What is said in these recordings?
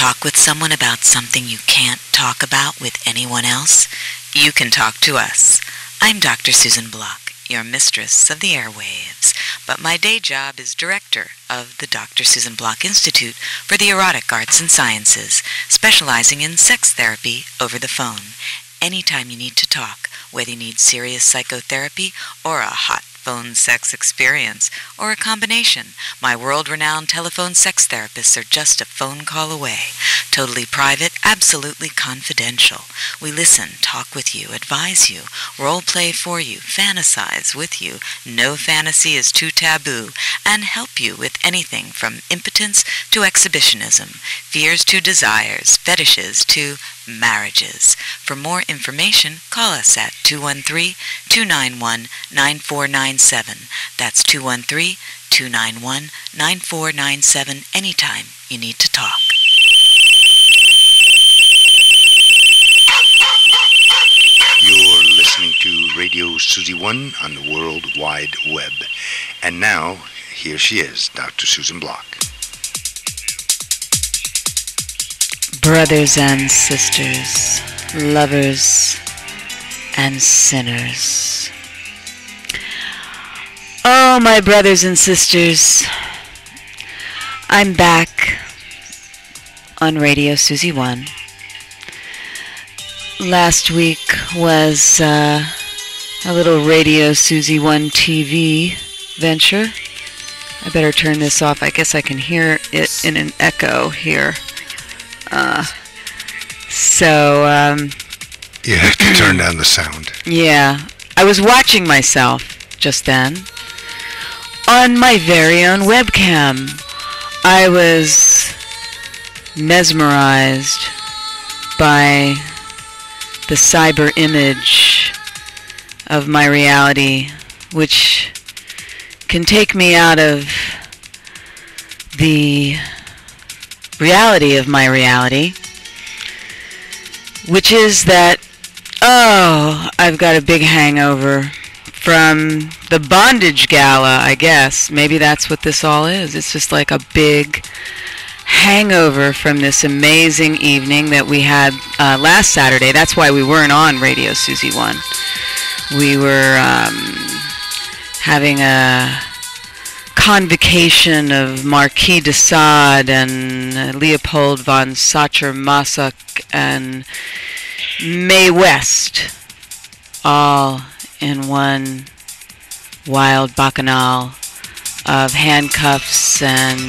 talk with someone about something you can't talk about with anyone else? You can talk to us. I'm Dr. Susan Block, your mistress of the airwaves, but my day job is director of the Dr. Susan Block Institute for the Erotic Arts and Sciences, specializing in sex therapy over the phone. Anytime you need to talk, whether you need serious psychotherapy or a hot phone sex experience, or a combination, my world-renowned telephone sex therapists are just a phone call away. Totally private, absolutely confidential. We listen, talk with you, advise you, role-play for you, fantasize with you, no fantasy is too taboo, and help you with anything from impotence to exhibitionism, fears to desires, fetishes to marriages. For more information, call us at 213-291-9497. That's 213-291-9497 anytime you need to talk. You're listening to Radio Susie One on the World Wide Web. And now, here she is, Dr. Susan Block. Brothers and sisters, lovers and sinners. Oh, my brothers and sisters, I'm back on Radio Susie One. Last week was a little Radio Susie One TV venture. I better turn this off. I guess I can hear it in an echo here. You have to turn down the sound. Yeah. I was watching myself just then on my very own webcam. I was mesmerized by the cyber image of my reality, which can take me out of the reality of my reality, which is that, I've got a big hangover from the bondage gala, I guess. Maybe that's what this all is. It's just like a big hangover from this amazing evening that we had last Saturday. That's why we weren't on Radio Susie One. We were having a convocation of Marquis de Sade and Leopold von Sacher-Masoch and Mae West, all in one wild bacchanal of handcuffs and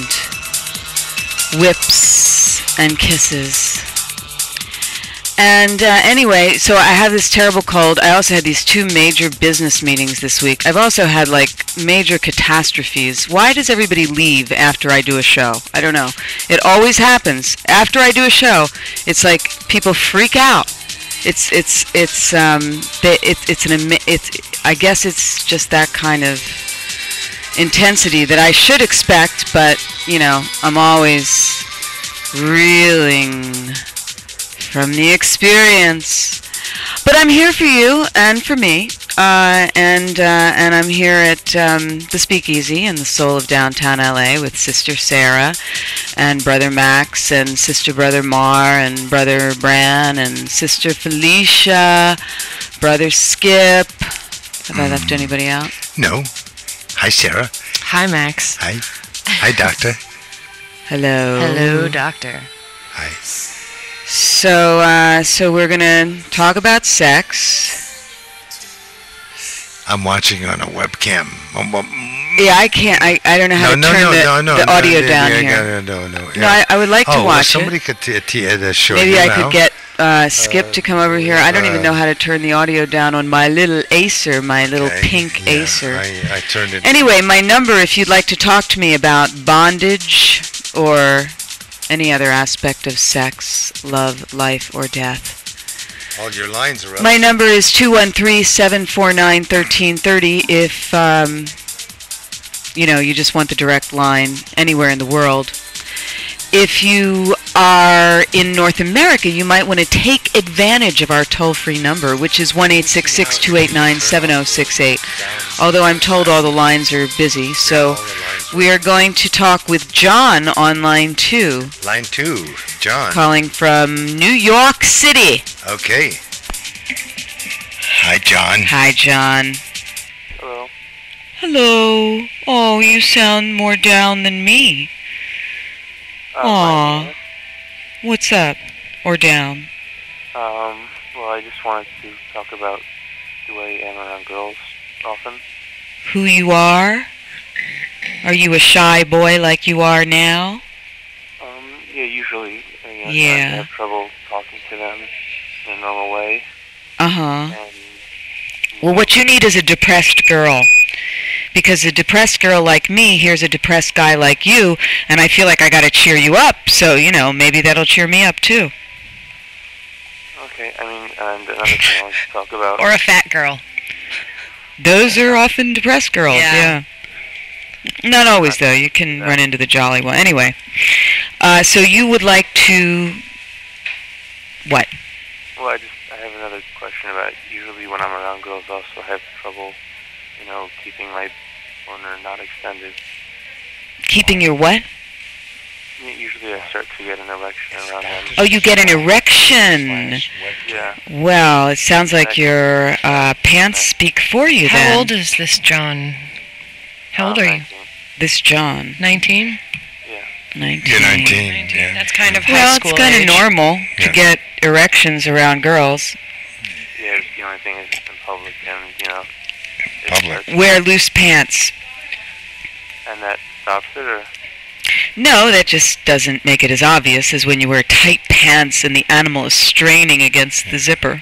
whips and kisses. And anyway, so I have this terrible cold. I also had these 2 major business meetings this week. I've also had major catastrophes. Why does everybody leave after I do a show? I don't know. It always happens. After I do a show, it's like people freak out. I guess it's just that kind of intensity that I should expect, but I'm always reeling from the experience. But I'm here for you and for me, and I'm here at the Speakeasy in the soul of downtown LA with Sister Sarah and Brother Max and Sister Brother Mar and Brother Bran and Sister Felicia, Brother Skip. Have I left anybody out? No. Hi, Sarah. Hi, Max. Hi. Hi, Doctor. Hello. Hello, Doctor. Hi. So we're gonna talk about sex. I'm watching on a webcam. Yeah, I can't. I don't know how to turn the audio down here. No. No, I would like to watch somebody it. could show Maybe you I now. could get Skip to come over here. I don't even know how to turn the audio down on my little Acer, my little pink Acer. I turned it. Anyway, my number, if you'd like to talk to me about bondage or any other aspect of sex, love, life, or death. All your lines are up. My number is 213-749-1330 if, you just want the direct line anywhere in the world. If you are in North America, you might want to take advantage of our toll-free number, which is 1-866-289-7068. Although I'm told all the lines are busy, so we are going to talk with John on line 2. Line 2, John. Calling from New York City. Okay. Hi, John. Hi, John. Hello. Hello. Oh, you sound more down than me. Aw. What's up? Or down? Well, I just wanted to talk about the way I am around girls often. Who you are? Are you a shy boy like you are now? Yeah, usually. I have trouble talking to them in a normal way. Uh-huh. Well, what you need is a depressed girl. Because a depressed girl like me hears a depressed guy like you, and I feel like I gotta cheer you up, so, maybe that'll cheer me up, too. Okay, and another thing I wanted to talk about... Or a fat girl. Those are often depressed girls, yeah. Not always, though. You can run into the jolly one. Anyway, so you would like to... What? Well, I have another question about usually when I'm around girls, I also have trouble, keeping my boner not extended. Keeping your what? Usually I start to get an erection around them. Oh, you get an erection. Yeah. Well, it sounds like your pants speak for you then. How old is this John? How old are you? 19. This John. 19? Yeah. 19. You're 19, yeah. That's kind of high school it's kind age. of normal to get erections around girls. Yeah, the only thing is in public and, it Public. starts- Wear loose pants. And that stops it, or? No, that just doesn't make it as obvious as when you wear tight pants and the animal is straining against the zipper.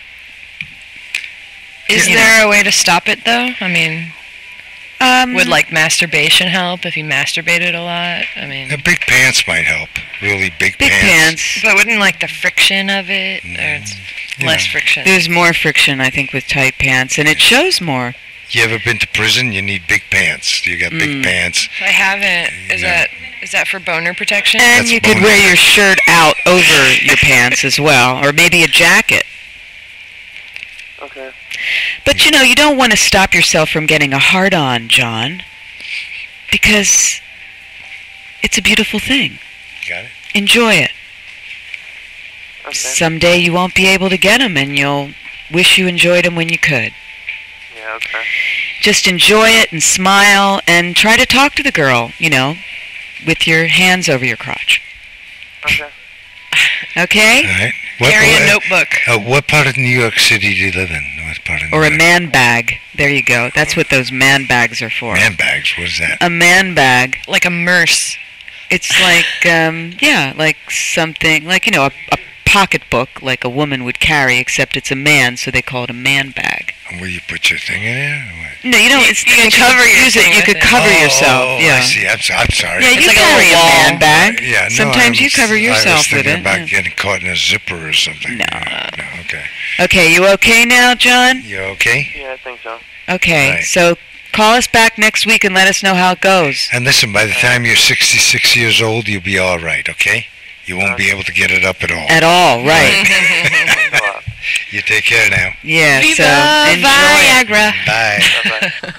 Is there a way to stop it, though? I mean, would, masturbation help if you masturbated a lot? I mean... The big pants might help. Really big big pants. But wouldn't, the friction of it, or it's less friction? There's more friction, I think, with tight pants, and it shows more. You ever been to prison? You need big pants. You got big pants. I haven't. Is that for boner protection? And That's you could boner. wear your shirt out over your pants as well, or maybe a jacket. Okay. But, you don't want to stop yourself from getting a hard-on, John, because it's a beautiful thing. Got it? Enjoy it. Okay. Someday you won't be able to get them, and you'll wish you enjoyed them when you could. Yeah, okay. Just enjoy it and smile and try to talk to the girl, with your hands over your crotch. Okay. Okay? All right. Carry a notebook. What part of New York City do you live in? What part of New Or a York? man bag. There you go. That's what those man bags are for. Man bags. What is that? A man bag. Like a merce. It's like, like something, like, a pocketbook like a woman would carry, except it's a man, so they call it a man bag. And will you put your thing in there? Or what? No, you don't. It's, You can cover your use it. thing You with could it. cover yourself. Oh, Yeah. I see. I'm sorry. Yeah, you like a carry a little wall. man bag. Yeah, no, Sometimes you cover I yourself was with thinking it. about Yeah. getting caught in a zipper or something. No. No, okay. Okay, you okay now, John? You okay? Yeah, I think so. Okay, Right. so call us back next week and let us know how it goes. And listen, by the time you're 66 years old, you'll be all right, okay? You won't be able to get it up at all. At all, right? Thanks a lot. You take care now. Yeah. Viva So enjoy it. Viagra. Bye. Bye-bye.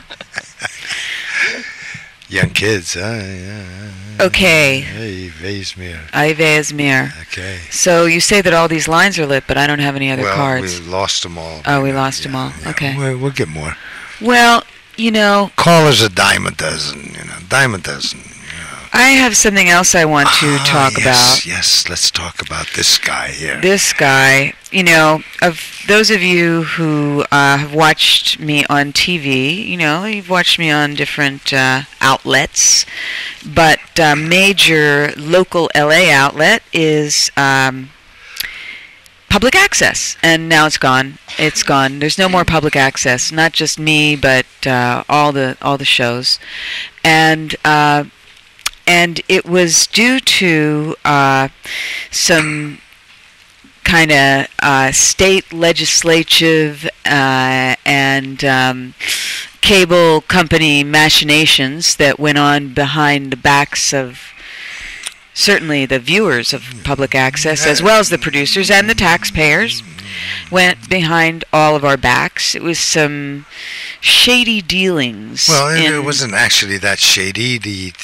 Young kids, huh? Yeah. Okay. Hey, Vaismere. Ivesmere. Okay. So you say that all these lines are lit, but I don't have any other Well, cards. we lost them all. Oh, we lost them all. Yeah. Okay. We'll get more. Well, Call us a dime a dozen, dime a dozen. I have something else I want to talk about. Yes, let's talk about this guy here. This guy, of those of you who have watched me on TV, you've watched me on different outlets, but major local LA outlet is public access, and now it's gone. It's gone. There's no more public access. Not just me, but all the shows, and it was due to some kind of state legislative and cable company machinations that went on behind the backs of certainly the viewers of public access, as well as the producers and the taxpayers, went behind all of our backs. It was some shady dealings. Well, it wasn't actually that shady.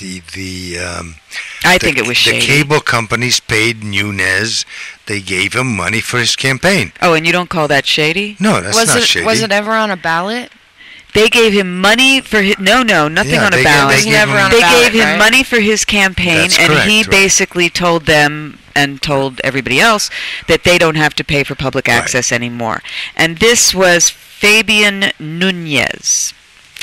I think it was shady. The cable companies paid Nunez. They gave him money for his campaign. Oh, and you don't call that shady? No, that's not shady. Was it ever on a ballot? They gave him money for his... No, nothing on a ballot. It was never on a ballot, They gave him right? money for his campaign, That's and correct, he right. basically told them and told everybody else that they don't have to pay for public access anymore. And this was Fabian Nunez.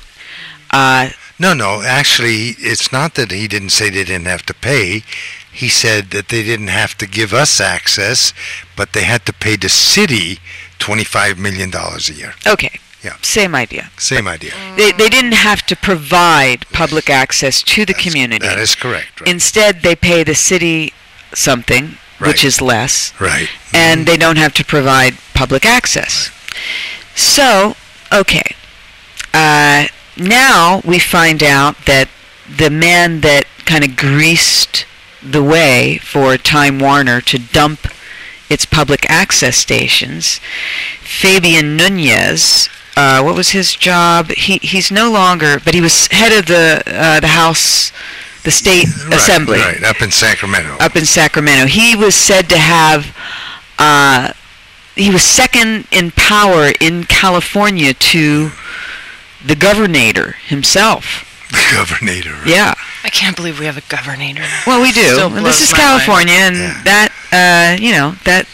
No. Actually, it's not that he didn't say they didn't have to pay. He said that they didn't have to give us access, but they had to pay the city $25 million a year. Okay. Yeah. Same idea. Same idea. They didn't have to provide public access to the community. That is correct. Right. Instead, they pay the city something, which is less, Right. and they don't have to provide public access. So, okay. Now we find out that the man that kind of greased the way for Time Warner to dump its public access stations, Fabian Nunez, what was his job? He's no longer, but he was head of the House, the State Assembly. Right, up in Sacramento. Up in Sacramento. He was said to have, he was second in power in California to the governor himself. The governor. Right. Yeah. I can't believe we have a governor. Well, we do. Still And this blows is my California, and Yeah. that, that,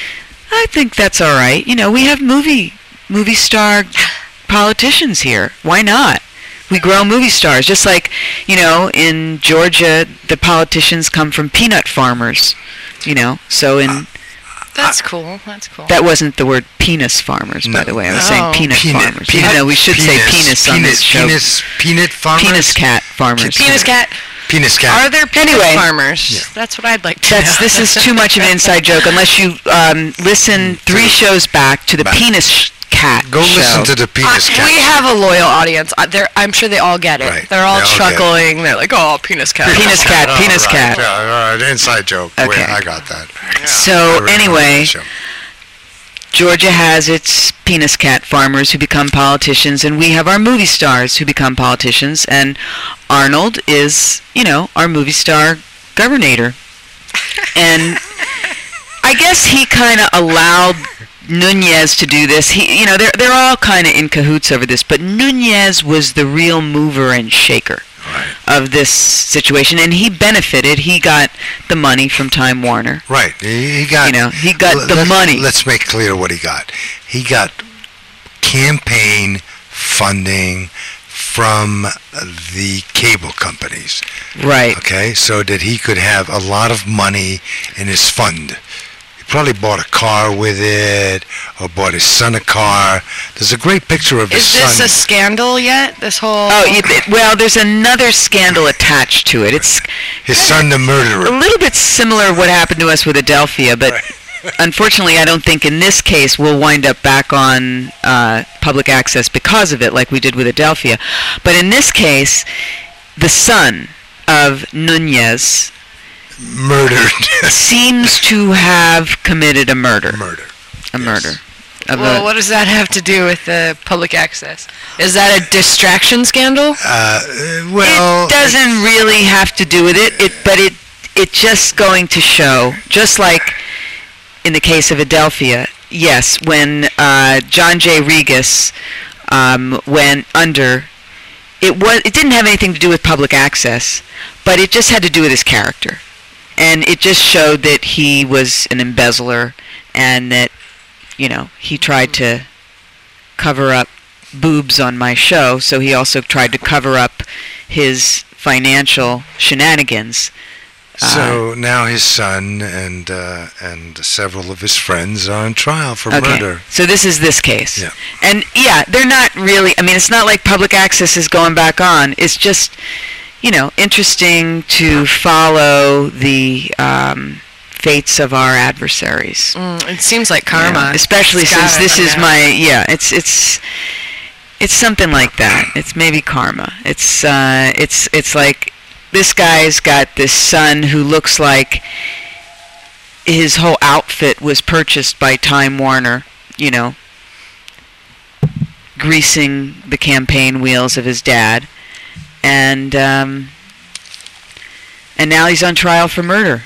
I think that's all right. We have movie star politicians here. Why not? We grow movie stars, just like, in Georgia, the politicians come from peanut farmers, so in... That's cool. That wasn't the word penis farmers, by the way. I was saying peanut farmers. Peanut, No, we should say penis on this show. Peanut farmers? Penis cat farmers. Penis cat. Penis cat. Are there penis Anyway. farmers? Yeah. That's what I'd like to know. This is too much of an inside joke unless you listen 3 shows back to the penis cat Go show. listen to the penis cat. We have a loyal audience. I'm sure they all get it. Right. They're all They all get it. chuckling. They're like, "Oh, penis cat." Penis cat, All penis right, cat. All right, inside joke. Okay. Wait, I got that. So I remember anyway, that show. Georgia has its penis cat farmers who become politicians, and we have our movie stars who become politicians, and Arnold is, our movie star governor. And I guess he kind of allowed Nunez to do this. They're all kind of in cahoots over this, but Nunez was the real mover and shaker of this situation, and he benefited. He got the money from Time Warner. Right. He got... he got the money. Let's make clear what he got. He got campaign funding from the cable companies. Right. Okay? So that he could have a lot of money in his fund. He probably bought a car with it, or bought his son a car. There's a great picture of his Is son. this a scandal yet? This whole... well, there's another scandal attached to it. It's His son, the a murderer. little bit similar to what happened to us with Adelphia, but unfortunately I don't think in this case we'll wind up back on public access because of it like we did with Adelphia. But in this case, the son of Nunez Murdered. seems to have committed a murder. A murder. Well, what does that have to do with the public access? Is that a distraction scandal? Well... It doesn't really have to do with it, but it's just going to show, just like in the case of Adelphia, yes, when John J. Regas went under, it didn't have anything to do with public access, but it just had to do with his character. And it just showed that he was an embezzler and that, he tried to cover up boobs on my show, so he also tried to cover up his financial shenanigans. So now his son and several of his friends are on trial for murder. So this is this case. Yeah. And they're not really, it's not like public access is going back on. It's just, interesting to follow the fates of our adversaries. It seems like karma. Especially since this is it's something like that. It's maybe karma. It's like this guy's got this son who looks like his whole outfit was purchased by Time Warner, you know, greasing the campaign wheels of his dad, and now he's on trial for murder.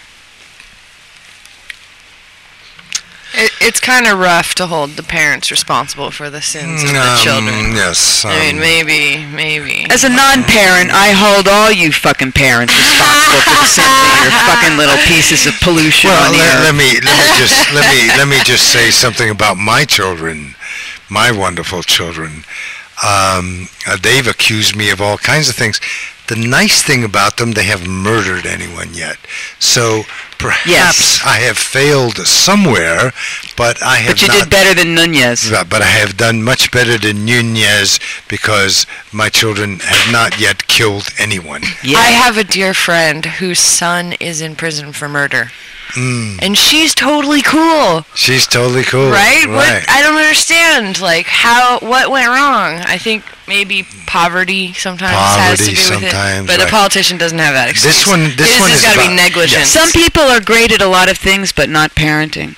It's kind of rough to hold the parents responsible for the sins of the children. Yes. I mean, maybe. As a non-parent, I hold all you fucking parents responsible for the sins of your fucking little pieces of pollution on the earth. Let me just say something about my children, my wonderful children. They've accused me of all kinds of things. The nice thing about them, they haven't murdered anyone yet. So perhaps I have failed somewhere, but I have But you did better than Nunez. But I have done much better than Nunez because my children have not yet killed anyone. Yeah. I have a dear friend whose son is in prison for murder. And she's totally cool. She's totally cool. Right? What, I don't understand. Like, what went wrong? I think maybe poverty sometimes has to do with it. But a politician doesn't have that excuse. This one has got to be negligent. Some people are great at a lot of things, but not parenting.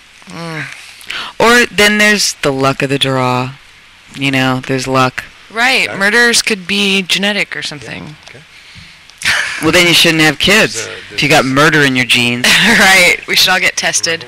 Or then there's the luck of the draw. You know, there's luck. Right. Murders could be genetic or something. Okay. Well, then you shouldn't have kids if you got murder in your genes. Right. We should all get tested.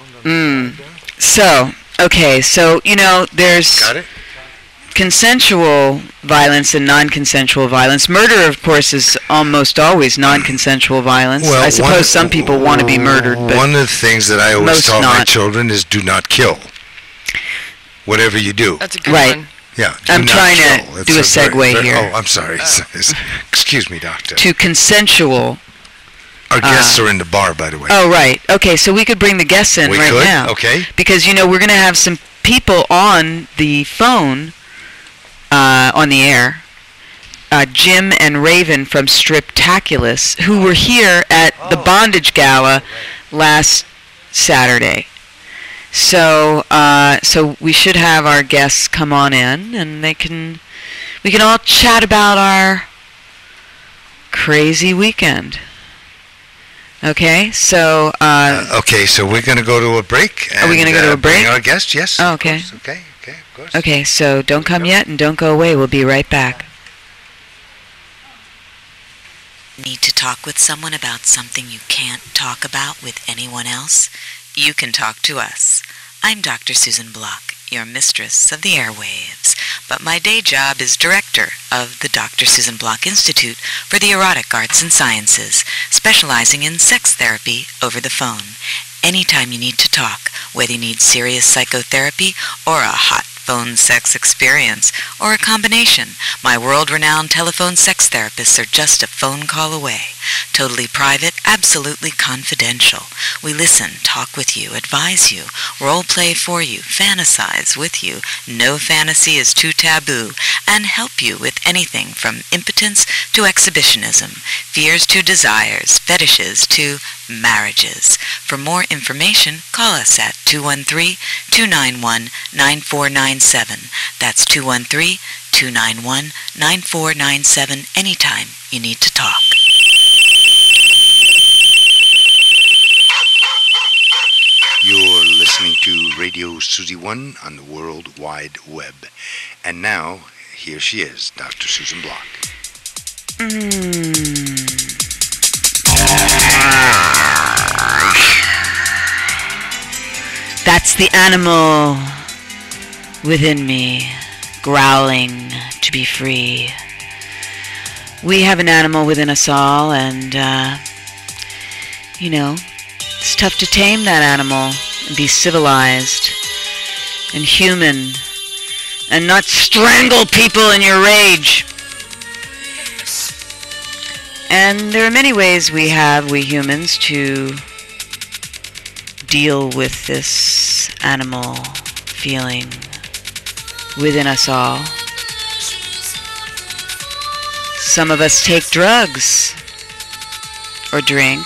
So, you know, there's consensual violence and non-consensual violence. Murder, of course, is almost always non-consensual violence. Well, I suppose some people want to be murdered, but one of the things that I always tell my children is do not kill. Whatever you do. That's a good one. Yeah, I'm trying to do a segue here. Oh, I'm sorry. Excuse me, doctor. To consensual. Our guests are in the bar, by the way. Oh, right. Okay, so we could bring the guests in now. Okay. Because, you know, we're going to have some people on the phone, on the air. Jim and Raven from Striptaculous, who were here at the Bondage Gala last Saturday. So we should have our guests come on in, and we can all chat about our crazy weekend. Okay, so so we're going to go to a break. Are we going to go to a break? Bring our guests, yes. Oh, okay. Okay, of course. Okay, so don't come yet and don't go away. We'll be right back. Need to talk with someone about something you can't talk about with anyone else? You can talk to us. I'm Dr. Susan Block, your mistress of the airwaves, but my day job is director of the Dr. Susan Block Institute for the Erotic Arts and Sciences, specializing in sex therapy over the phone. Anytime you need to talk, whether you need serious psychotherapy or a hot phone sex experience, or a combination, my world-renowned telephone sex therapists are just a phone call away. Totally private, absolutely confidential. We listen, talk with you, advise you, role-play for you, fantasize with you, no fantasy is too taboo, and help you with anything from impotence to exhibitionism, fears to desires, fetishes to marriages. For more information, call us at 213-291-9497. That's 213-291-9497 anytime you need to talk. You're listening to Radio Susie One on the World Wide Web. And now, here she is, Dr. Susan Block. That's the animal within me, growling to be free. We have an animal within us all, and, it's tough to tame that animal and be civilized and human and not strangle people in your rage. And there are many ways we humans, to deal with this animal feeling within us all. Some of us take drugs or drink.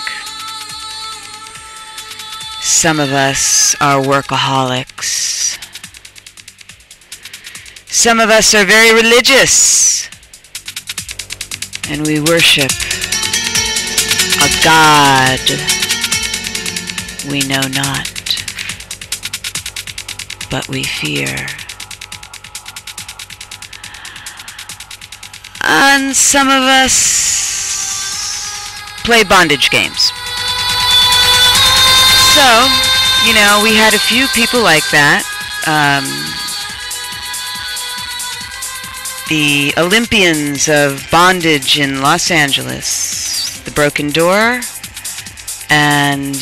Some of us are workaholics. Some of us are very religious, and we worship a God we know not, but we fear. And some of us play bondage games. So, we had a few people like that. The Olympians of bondage in Los Angeles, the Broken Door, and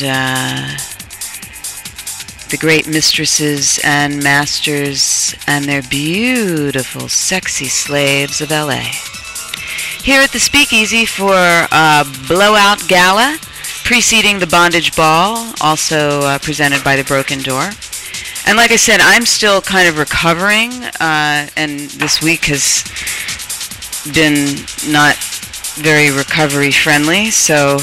the great mistresses and masters and their beautiful, sexy slaves of LA. Here at the Speakeasy for a blowout gala preceding the Bondage Ball, also presented by the Broken Door. And like I said, I'm still kind of recovering, and this week has been not very recovery friendly, so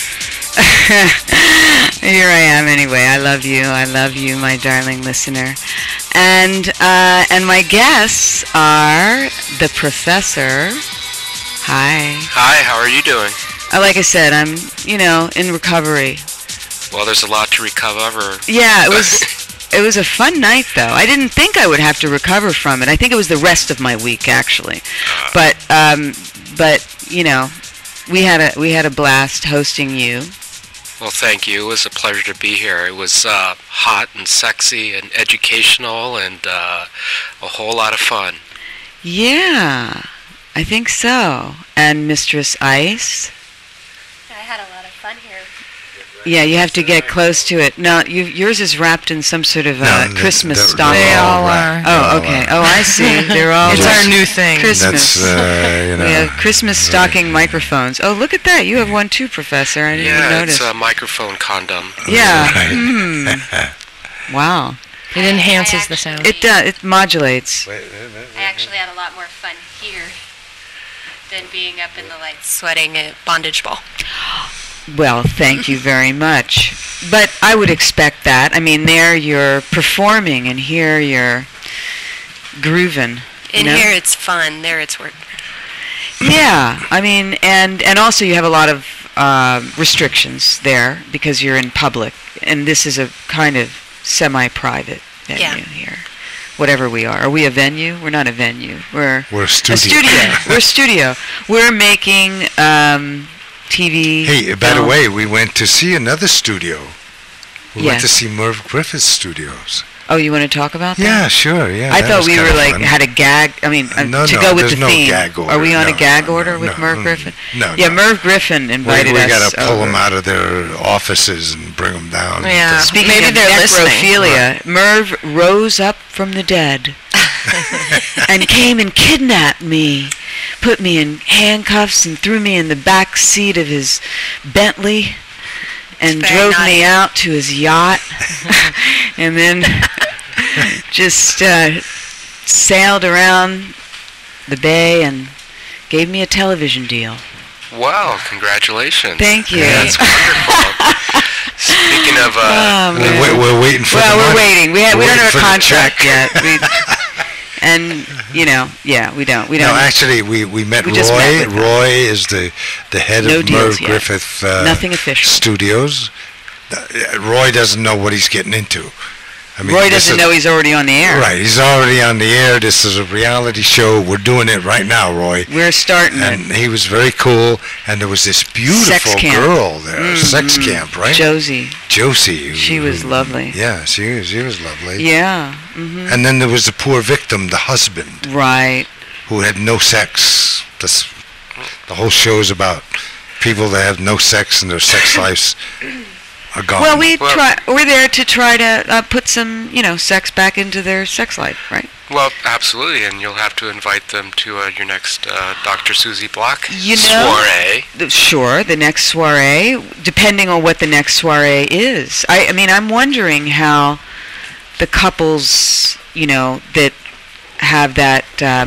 here I am anyway. I love you, my darling listener. And my guests are the Professor. Hi. Hi, how are you doing? Like I said, I'm, in recovery. Well, there's a lot to recover. Yeah, it was a fun night, though. I didn't think I would have to recover from it. I think it was the rest of my week, actually. But we had a blast hosting you. Well, thank you. It was a pleasure to be here. It was hot and sexy and educational and a whole lot of fun. Yeah, I think so. And Mistress Ice? I had a lot of fun here. Yeah, you have to get close to it. No, yours is wrapped in some sort of Christmas stocking. They all are. Oh, okay. Oh, I see. They're all. It's our new thing. Christmas. That's, We have Christmas stocking microphones. Oh, look at that. You have one too, Professor. I didn't even notice. Yeah, it's a microphone condom. Yeah. Right. Wow. It enhances the sound. It does. It modulates. I actually had a lot more fun here than being up in the lights sweating at Bondage Ball. Well, thank you very much. But I would expect that. I mean, there you're performing, and here you're grooving. In here it's fun. There it's work. Yeah, I mean, and also you have a lot of restrictions there because you're in public, and this is a kind of semi-private venue here. Whatever we are. Are we a venue? We're not a venue. We're a studio. A studio. We're a studio. We're making TV. Hey, by the way, we went to see another studio. We went to see Merv Griffith's studios. Oh, you want to talk about that? Yeah, sure. Yeah. I thought we were had a gag. I mean, to go with the theme. Gag order. Are we on a gag order with Merv Griffin? No. Yeah, Merv Griffin invited us. We got to pull them out of their offices and bring them down. Yeah. Speaking Maybe of they're necrophilia, Merv rose up from the dead and came and kidnapped me, put me in handcuffs and threw me in the back seat of his Bentley and drove me out to his yacht and then just sailed around the bay and gave me a television deal. Wow, congratulations. Thank you. Yeah, that's wonderful. Speaking of... we're waiting for the money. We're waiting. We don't have a contract yet. And, we don't. No, actually, we met Roy. Roy is the head of Merv Griffith Nothing official. Studios. Roy doesn't know what he's getting into. I mean, Roy doesn't know he's already on the air. Right, he's already on the air. This is a reality show. We're doing it right now, Roy. We're starting and he was very cool. And there was this beautiful girl there, sex camp, right? Josie. She was lovely. Yeah, she was lovely. Yeah. Mm-hmm. And then there was the poor victim, the husband. Right. Who had no sex. The whole show is about people that have no sex and their sex lives are gone. Well, we're there to try to put some, sex back into their sex life, right? Well, absolutely, and you'll have to invite them to your next Dr. Susie Block soiree. Sure, the next soiree, depending on what the next soiree is. I mean, I'm wondering how the couples, that have that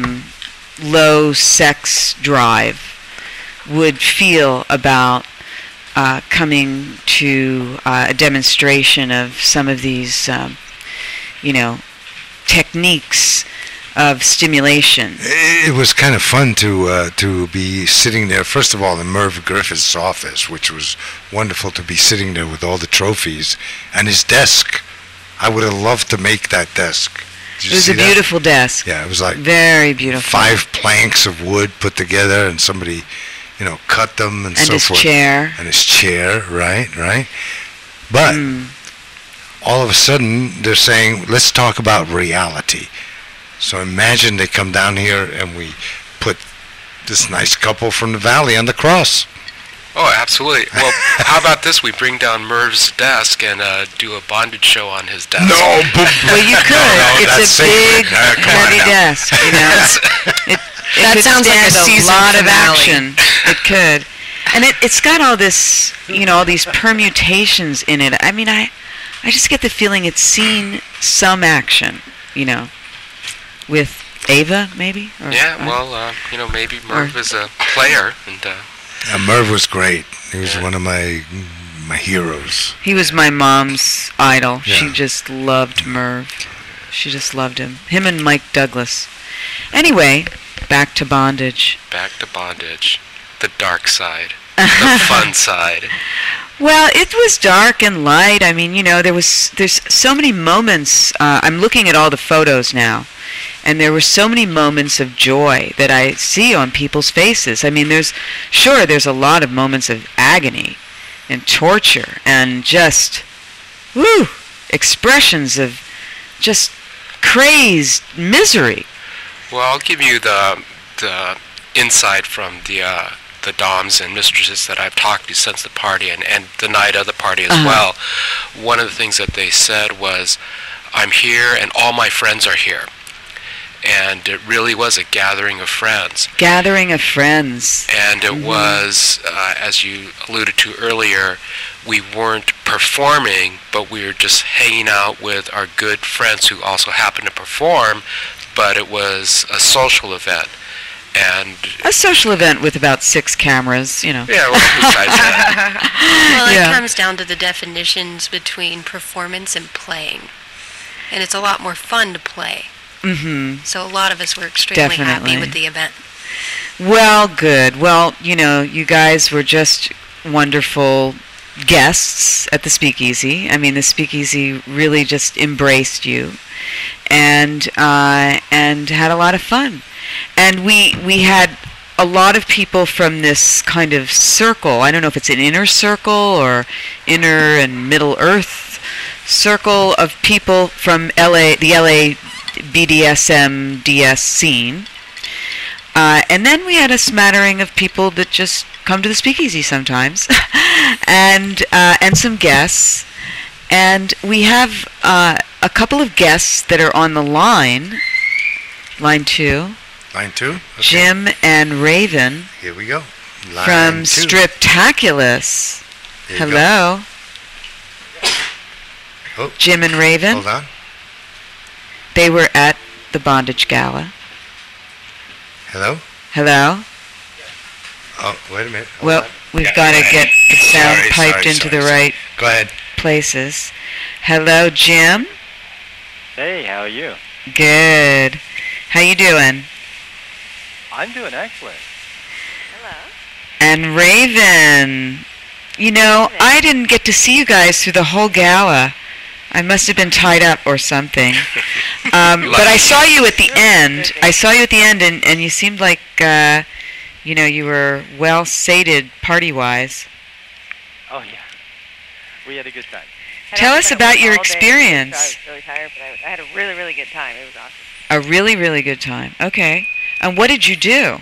low sex drive would feel about coming to a demonstration of some of these, techniques of stimulation. It was kind of fun to be sitting there, first of all, in Merv Griffith's office, which was wonderful to be sitting there with all the trophies, and his desk. I would have loved to make that desk. It was a beautiful desk. Yeah, it was like very beautiful. 5 planks of wood put together, and somebody, cut them and so forth. And his chair. And his chair, right. But all of a sudden, they're saying, let's talk about reality. So imagine they come down here and we put this nice couple from the valley on the cross. Oh, absolutely. Well, how about this? We bring down Merv's desk and do a bondage show on his desk. No, well, you could. It's a big, heavy desk. That sounds like a lot of action. It could, and it's got all this, all these permutations in it. I mean, I just get the feeling it's seen some action, with Ava, maybe. Or, maybe Merv is a player and. Merv was great. He was one of my heroes. He was my mom's idol. Yeah. She just loved Merv. She just loved him. Him and Mike Douglas. Anyway, back to bondage. Back to bondage. The dark side. The fun side. Well, it was dark and light. I mean, there's so many moments. I'm looking at all the photos now. And there were so many moments of joy that I see on people's faces. I mean, there's a lot of moments of agony and torture and just, expressions of just crazed misery. Well, I'll give you the insight from the doms and mistresses that I've talked to since the party and the night of the party as well. One of the things that they said was, I'm here and all my friends are here. And it really was a gathering of friends. Gathering of friends. And it was, as you alluded to earlier, we weren't performing, but we were just hanging out with our good friends who also happened to perform, but it was a social event. And a social event with about 6 cameras, Yeah, well, besides that. Well, it comes down to the definitions between performance and playing. And it's a lot more fun to play. Mm-hmm. So a lot of us were extremely happy with the event. Well, good. Well, you guys were just wonderful guests at the Speakeasy. I mean, the Speakeasy really just embraced you, and had a lot of fun. And we had a lot of people from this kind of circle. I don't know if it's an inner circle or inner and Middle Earth circle of people from LA, the LA BDSM DS scene, and then we had a smattering of people that just come to the Speakeasy sometimes, and some guests, and we have a couple of guests that are on the line 2. Line 2? Okay. Jim and Raven. Here we go. Line from 2. Striptaculous. Hello. Oh. Jim and Raven. Hold on. They were at the Bondage Gala. Hello? Hello? Oh, wait a minute. Hold on. We've got to get the sound piped into the right Go ahead. places. Hello, Jim? Hey, how are you? Good. How you doing? I'm doing excellent. Hello. And Raven. I didn't get to see you guys through the whole gala. I must have been tied up or something. But I saw you at the end. And you seemed like, you were well sated party-wise. Oh, yeah. We had a good time. Tell us about your experience. I was really tired, but I had a really, really good time. It was awesome. A really, really good time. Okay. And what did you do?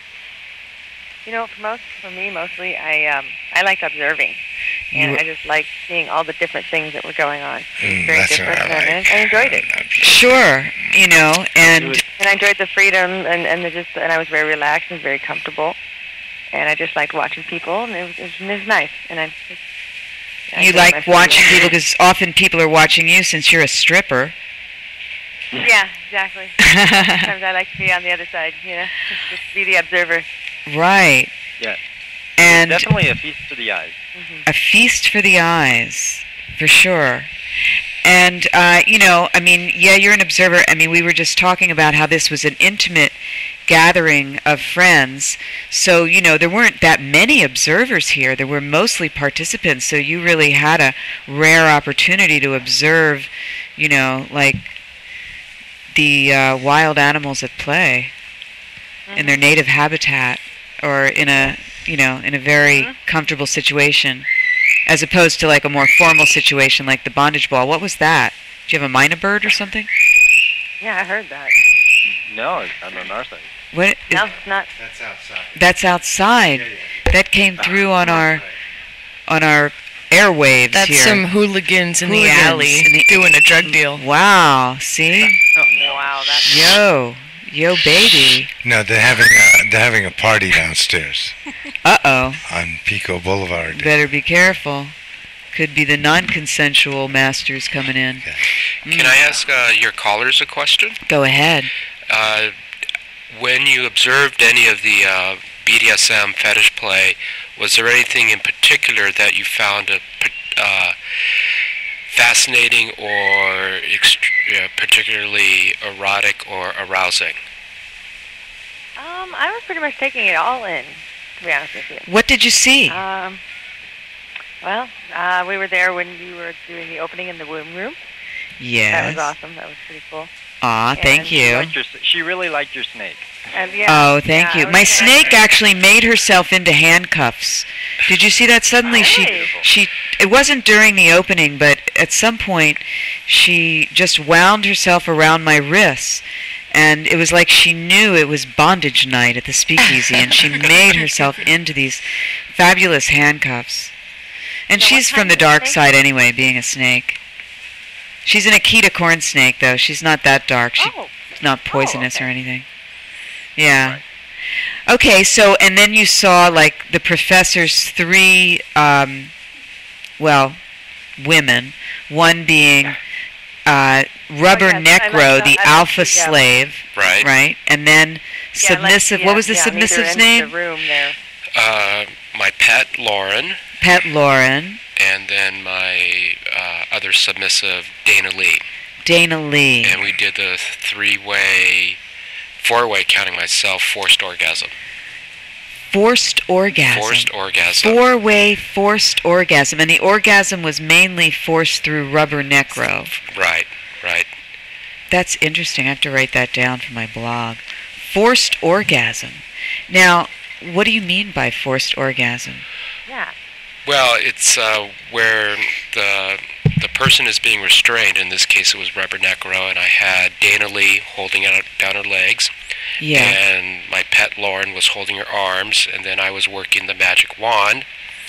For me, mostly, I liked observing. And I just liked seeing all the different things that were going on. It was very different, and I enjoyed it. Sure, and I enjoyed the freedom, and I was very relaxed and very comfortable, and I just liked watching people, and it was nice. And you like watching people because often people are watching you since you're a stripper. Yeah, exactly. Sometimes I like to be on the other side, just be the observer. Right. Yeah. And definitely a feast for the eyes. A feast for the eyes, for sure. And, you're an observer. I mean, we were just talking about how this was an intimate gathering of friends. So, there weren't that many observers here. There were mostly participants. So you really had a rare opportunity to observe, like the wild animals at play in their native habitat, or in a very comfortable situation, as opposed to like a more formal situation like the bondage ball. What was that? Do you have a mynah bird or something? Yeah, I heard that. No, it's not on our side. No, it's not. That's outside. That's outside. Yeah. That came through on our airwaves. That's here. Some hooligans in the alley doing a drug deal. Wow, see? Wow, that's... Yo, baby. No, they're having a party downstairs. Uh-oh. On Pico Boulevard. Better be careful. Could be the non-consensual masters coming in. Okay. Can I ask your callers a question? Go ahead. When you observed any of the BDSM fetish play, was there anything in particular that you found fascinating or particularly erotic or arousing? I was pretty much taking it all in, to be honest with you. What did you see? We were there when you were doing the opening in the womb room. Yes. That was awesome. That was pretty cool. Aw, thank you. She really liked your snake. Thank you. My snake actually made herself into handcuffs. Did you see that? Suddenly she it wasn't during the opening, but at some point she just wound herself around my wrists, and it was like she knew it was bondage night at the Speakeasy, and she made herself into these fabulous handcuffs. And she's from the dark side anyway, being a snake. She's an Akita corn snake, though. She's not that dark. She's not poisonous or anything. Yeah. Right. Okay, so, and then you saw, like, the professor's three, women. One being Rubber Necro, the alpha slave. Right. Right? And then submissive. What was the submissive's name? The room there. My pet, Lauren. Pet Lauren. And then my other submissive, Dana Lee. Dana Lee. And we did the four-way, counting myself, forced orgasm. Forced orgasm. Forced orgasm. Four-way forced orgasm. And the orgasm was mainly forced through Rubber Necro. Right. That's interesting. I have to write that down for my blog. Forced orgasm. Now, what do you mean by forced orgasm? Yeah. Well, it's where the person is being restrained. In this case, it was Rubber Necro, and I had Dana Lee holding down her legs. Yeah. And my pet Lauren was holding her arms, and then I was working the magic wand.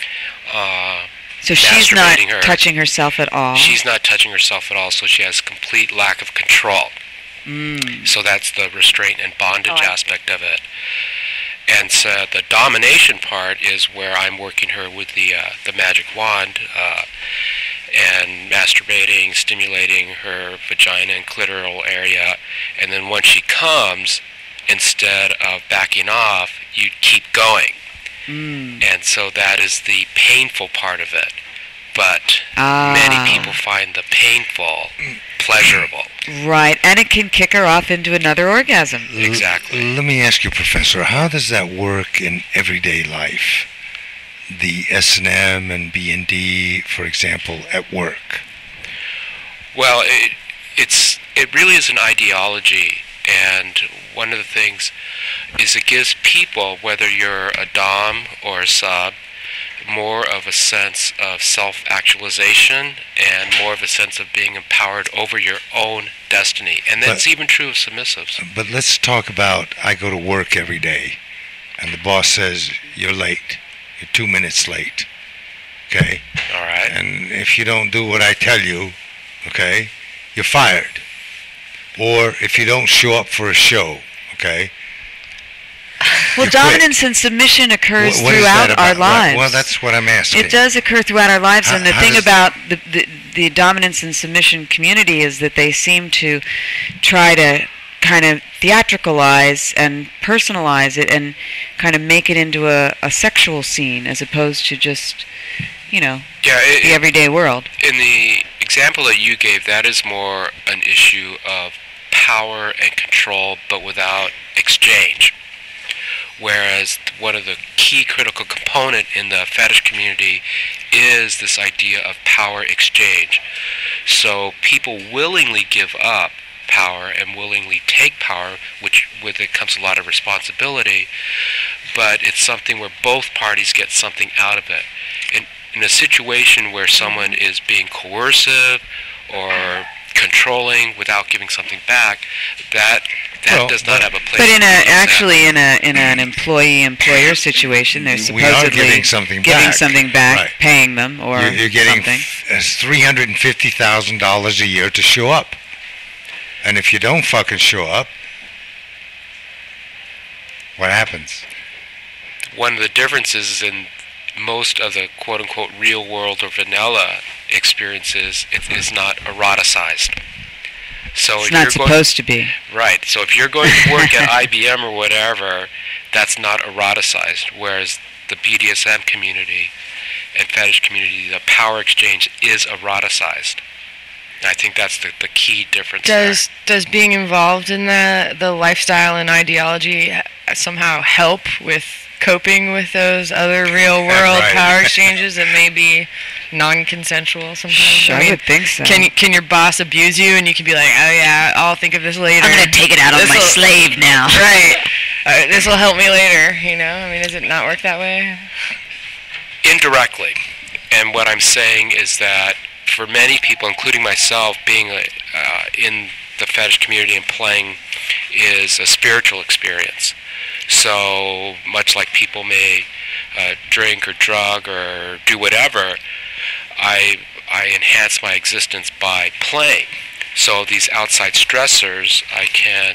So she's not touching herself at all? She's not touching herself at all, so she has complete lack of control. So that's the restraint and bondage aspect of it. And so the domination part is where I'm working her with the magic wand and masturbating, stimulating her vagina and clitoral area. And then once she comes, instead of backing off, you keep going. And so that is the painful part of it. But many people find the painful pleasurable. Right, and it can kick her off into another orgasm. Exactly. Let me ask you, Professor, how does that work in everyday life? The S&M and B&D, for example, at work? Well, it really is an ideology, and one of the things is it gives people, whether you're a dom or a sub, more of a sense of self-actualization and more of a sense of being empowered over your own destiny. And that's even true of submissives. But let's talk about, I go to work every day, and the boss says, you're late. You're 2 minutes late. Okay? All right. And if you don't do what I tell you, okay, you're fired. Or if you don't show up for a show, okay? Well, dominance and submission occurs throughout our lives. Well, that's what I'm asking. It does occur throughout our lives, and the thing about the dominance and submission community is that they seem to try to kind of theatricalize and personalize it and kind of make it into a sexual scene as opposed to just, the everyday world. In the example that you gave, that is more an issue of power and control, but without exchange. Whereas one of the key critical component in the fetish community is this idea of power exchange. So people willingly give up power and willingly take power, which with it comes a lot of responsibility, but it's something where both parties get something out of it. In a situation where someone is being coercive or controlling without giving something back, that does not have a place. But in an employee-employer situation, they're supposedly giving something back, right. Paying them, or you're getting something. $350,000 a year to show up, and if you don't fucking show up, what happens? One of the differences in most of the quote-unquote real world or vanilla experiences, it is not eroticized. So it's not supposed to be. Right. So if you're going to work at IBM or whatever, that's not eroticized. Whereas the BDSM community and fetish community, the power exchange is eroticized. And I think that's the key difference. Does being involved in the lifestyle and ideology somehow help with coping with those other real world power exchanges that may be non-consensual sometimes? I would think so. Can your boss abuse you and you can be like, oh yeah, I'll think of this later. I'm going to take it out on my slave now. Right. This will help me later, you know? I mean, does it not work that way? Indirectly. And what I'm saying is that for many people, including myself, being in the fetish community and playing is a spiritual experience. So much like people may drink or drug or do whatever, I enhance my existence by playing. So these outside stressors, I can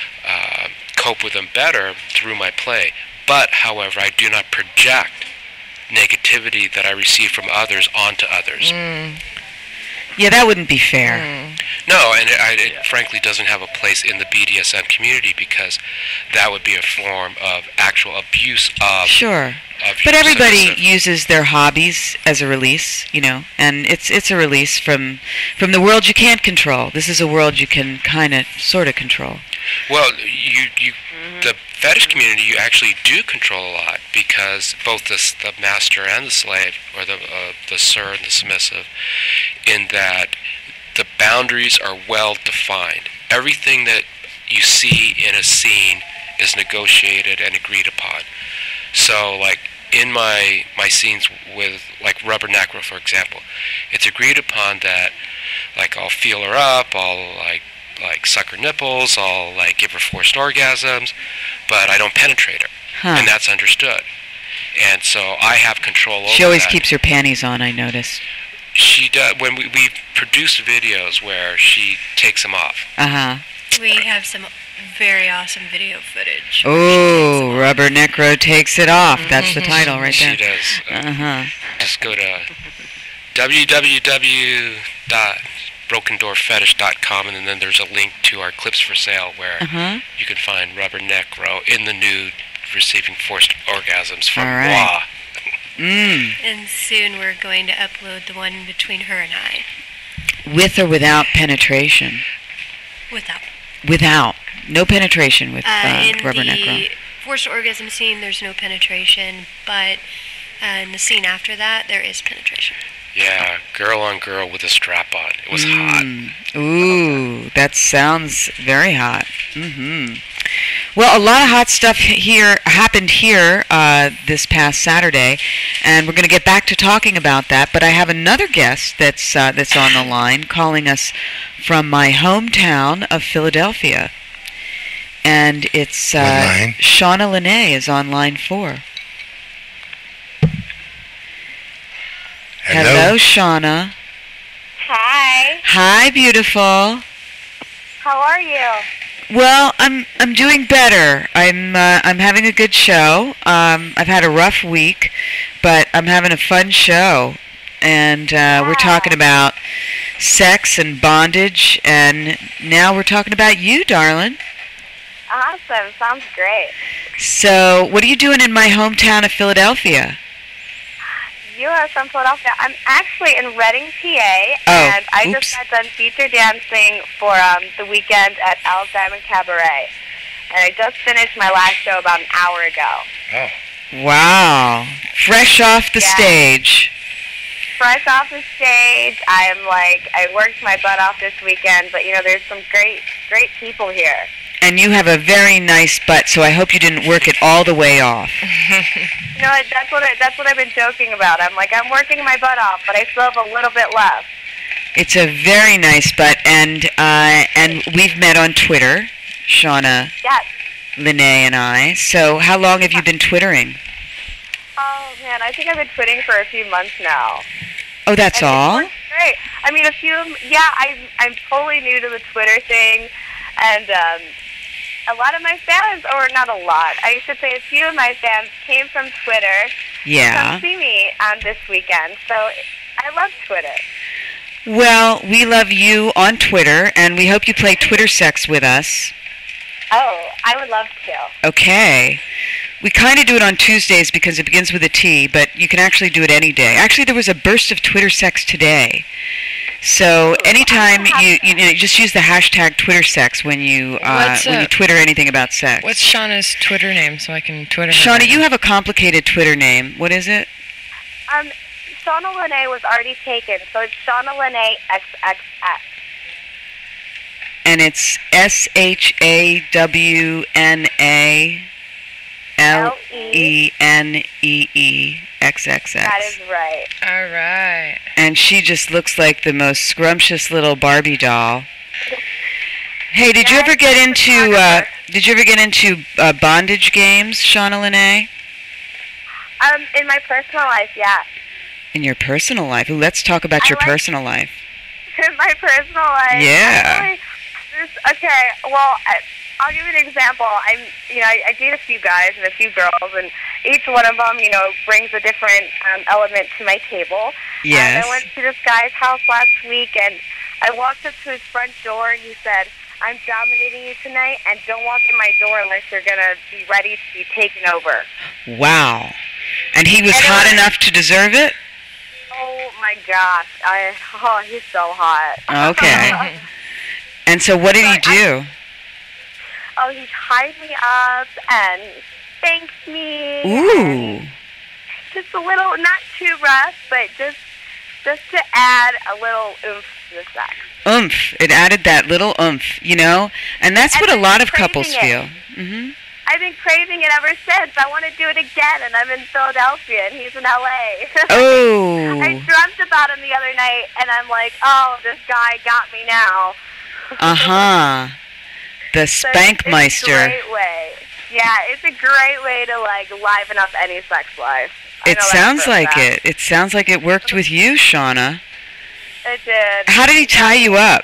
cope with them better through my play. But, however, I do not project negativity that I receive from others onto others. Yeah, that wouldn't be fair. No, and it frankly doesn't have a place in the BDSM community because that would be a form of actual abuse of... Sure. But everybody uses their hobbies as a release, you know, and it's a release from the world you can't control. This is a world you can sort of control. Well, the fetish community, you actually do control a lot because both the master and the slave, or the sir and the submissive, in that the boundaries are well defined. Everything that you see in a scene is negotiated and agreed upon. So, like, in my scenes with, like, Rubber Necro, for example, it's agreed upon that, like, I'll feel her up, I'll, like suck her nipples, I'll, like, give her forced orgasms, but I don't penetrate her. And that's understood. And so I have control over that. She always keeps her panties on, I noticed. She does. When we've produced videos where she takes them off. We have some very awesome video footage. Oh, Rubber Necro takes it off. That's the title right there. She does. Just go to www.brokendoorfetish.com, and then there's a link to our clips for sale where you can find Rubber Necro in the nude receiving forced orgasms from Wah. And soon we're going to upload the one between her and I. With or without penetration? Without. Without. No penetration with Rubber Necro. In the forced orgasm scene, there's no penetration, but in the scene after that, there is penetration. Yeah, girl on girl with a strap on. It was hot. Ooh, that sounds very hot. Well, a lot of hot stuff happened here this past Saturday, and we're going to get back to talking about that. But I have another guest that's on the line, calling us from my hometown of Philadelphia, and it's Shauna Lene is on line 4. Hello, Shauna. Hi. Hi, beautiful. How are you? Well, I'm doing better. I'm having a good show. I've had a rough week, but I'm having a fun show, and we're talking about sex and bondage, and now we're talking about you, darling. Awesome. Sounds great. So, what are you doing in my hometown of Philadelphia? You are from Philadelphia. I'm actually in Reading, PA, and I just got done feature dancing for the weekend at Al's Diamond Cabaret. And I just finished my last show about an hour ago. Oh. Wow. Fresh off the stage. Fresh off the stage. I worked my butt off this weekend, but, there's some great people here. And you have a very nice butt, so I hope you didn't work it all the way off. That's what I've been joking about. I'm working my butt off, but I still have a little bit left. It's a very nice butt, and we've met on Twitter, Shauna, yes, Lene, and I. So how long have you been Twittering? Oh man, I think I've been twitting for a few months now. Oh, that's all? It's great. I mean, I'm totally new to the Twitter thing, and a lot of my fans, or not a lot, I should say a few of my fans came from Twitter to come see me this weekend. So I love Twitter. Well, we love you on Twitter, and we hope you play Twitter Sex with us. Oh, I would love to. Okay. We kind of do it on Tuesdays because it begins with a T, but you can actually do it any day. Actually, there was a burst of Twitter Sex today. So anytime you just use the hashtag Twitter Sex when you Twitter anything about sex. What's Shauna's Twitter name so I can Twitter her? Shauna, you have a complicated Twitter name. What is it? Shauna Lene was already taken, so it's Shauna Lene XXX. And it's SHAWNALENEEXXX. That is right. All right. And she just looks like the most scrumptious little Barbie doll. Hey, did you ever get into bondage games, Shauna Lene? In my personal life, yeah. In your personal life? Ooh, let's talk about your personal life. In my personal life? Yeah. I'll give you an example. I date a few guys and a few girls, and each one of them, brings a different element to my table. Yes. I went to this guy's house last week, and I walked up to his front door, and he said, "I'm dominating you tonight, and don't walk in my door unless you're going to be ready to be taken over." Wow. And he was hot enough to deserve it? Oh, my gosh. He's so hot. Okay. And so what did he do? He tied me up and spanked me. Ooh. Just a little, not too rough, but just to add a little oomph to the sex. Oomph. It added that little oomph, And that's what a lot of couples feel. Mm-hmm. I've been craving it ever since. I want to do it again, and I'm in Philadelphia, and he's in L.A. Oh. I dreamt about him the other night, and I'm like, oh, this guy got me now. Uh-huh. The Spankmeister. It's a great way. Yeah, it's a great way to, liven up any sex life. It sounds like it. It sounds like it worked with you, Shauna. It did. How did he tie you up?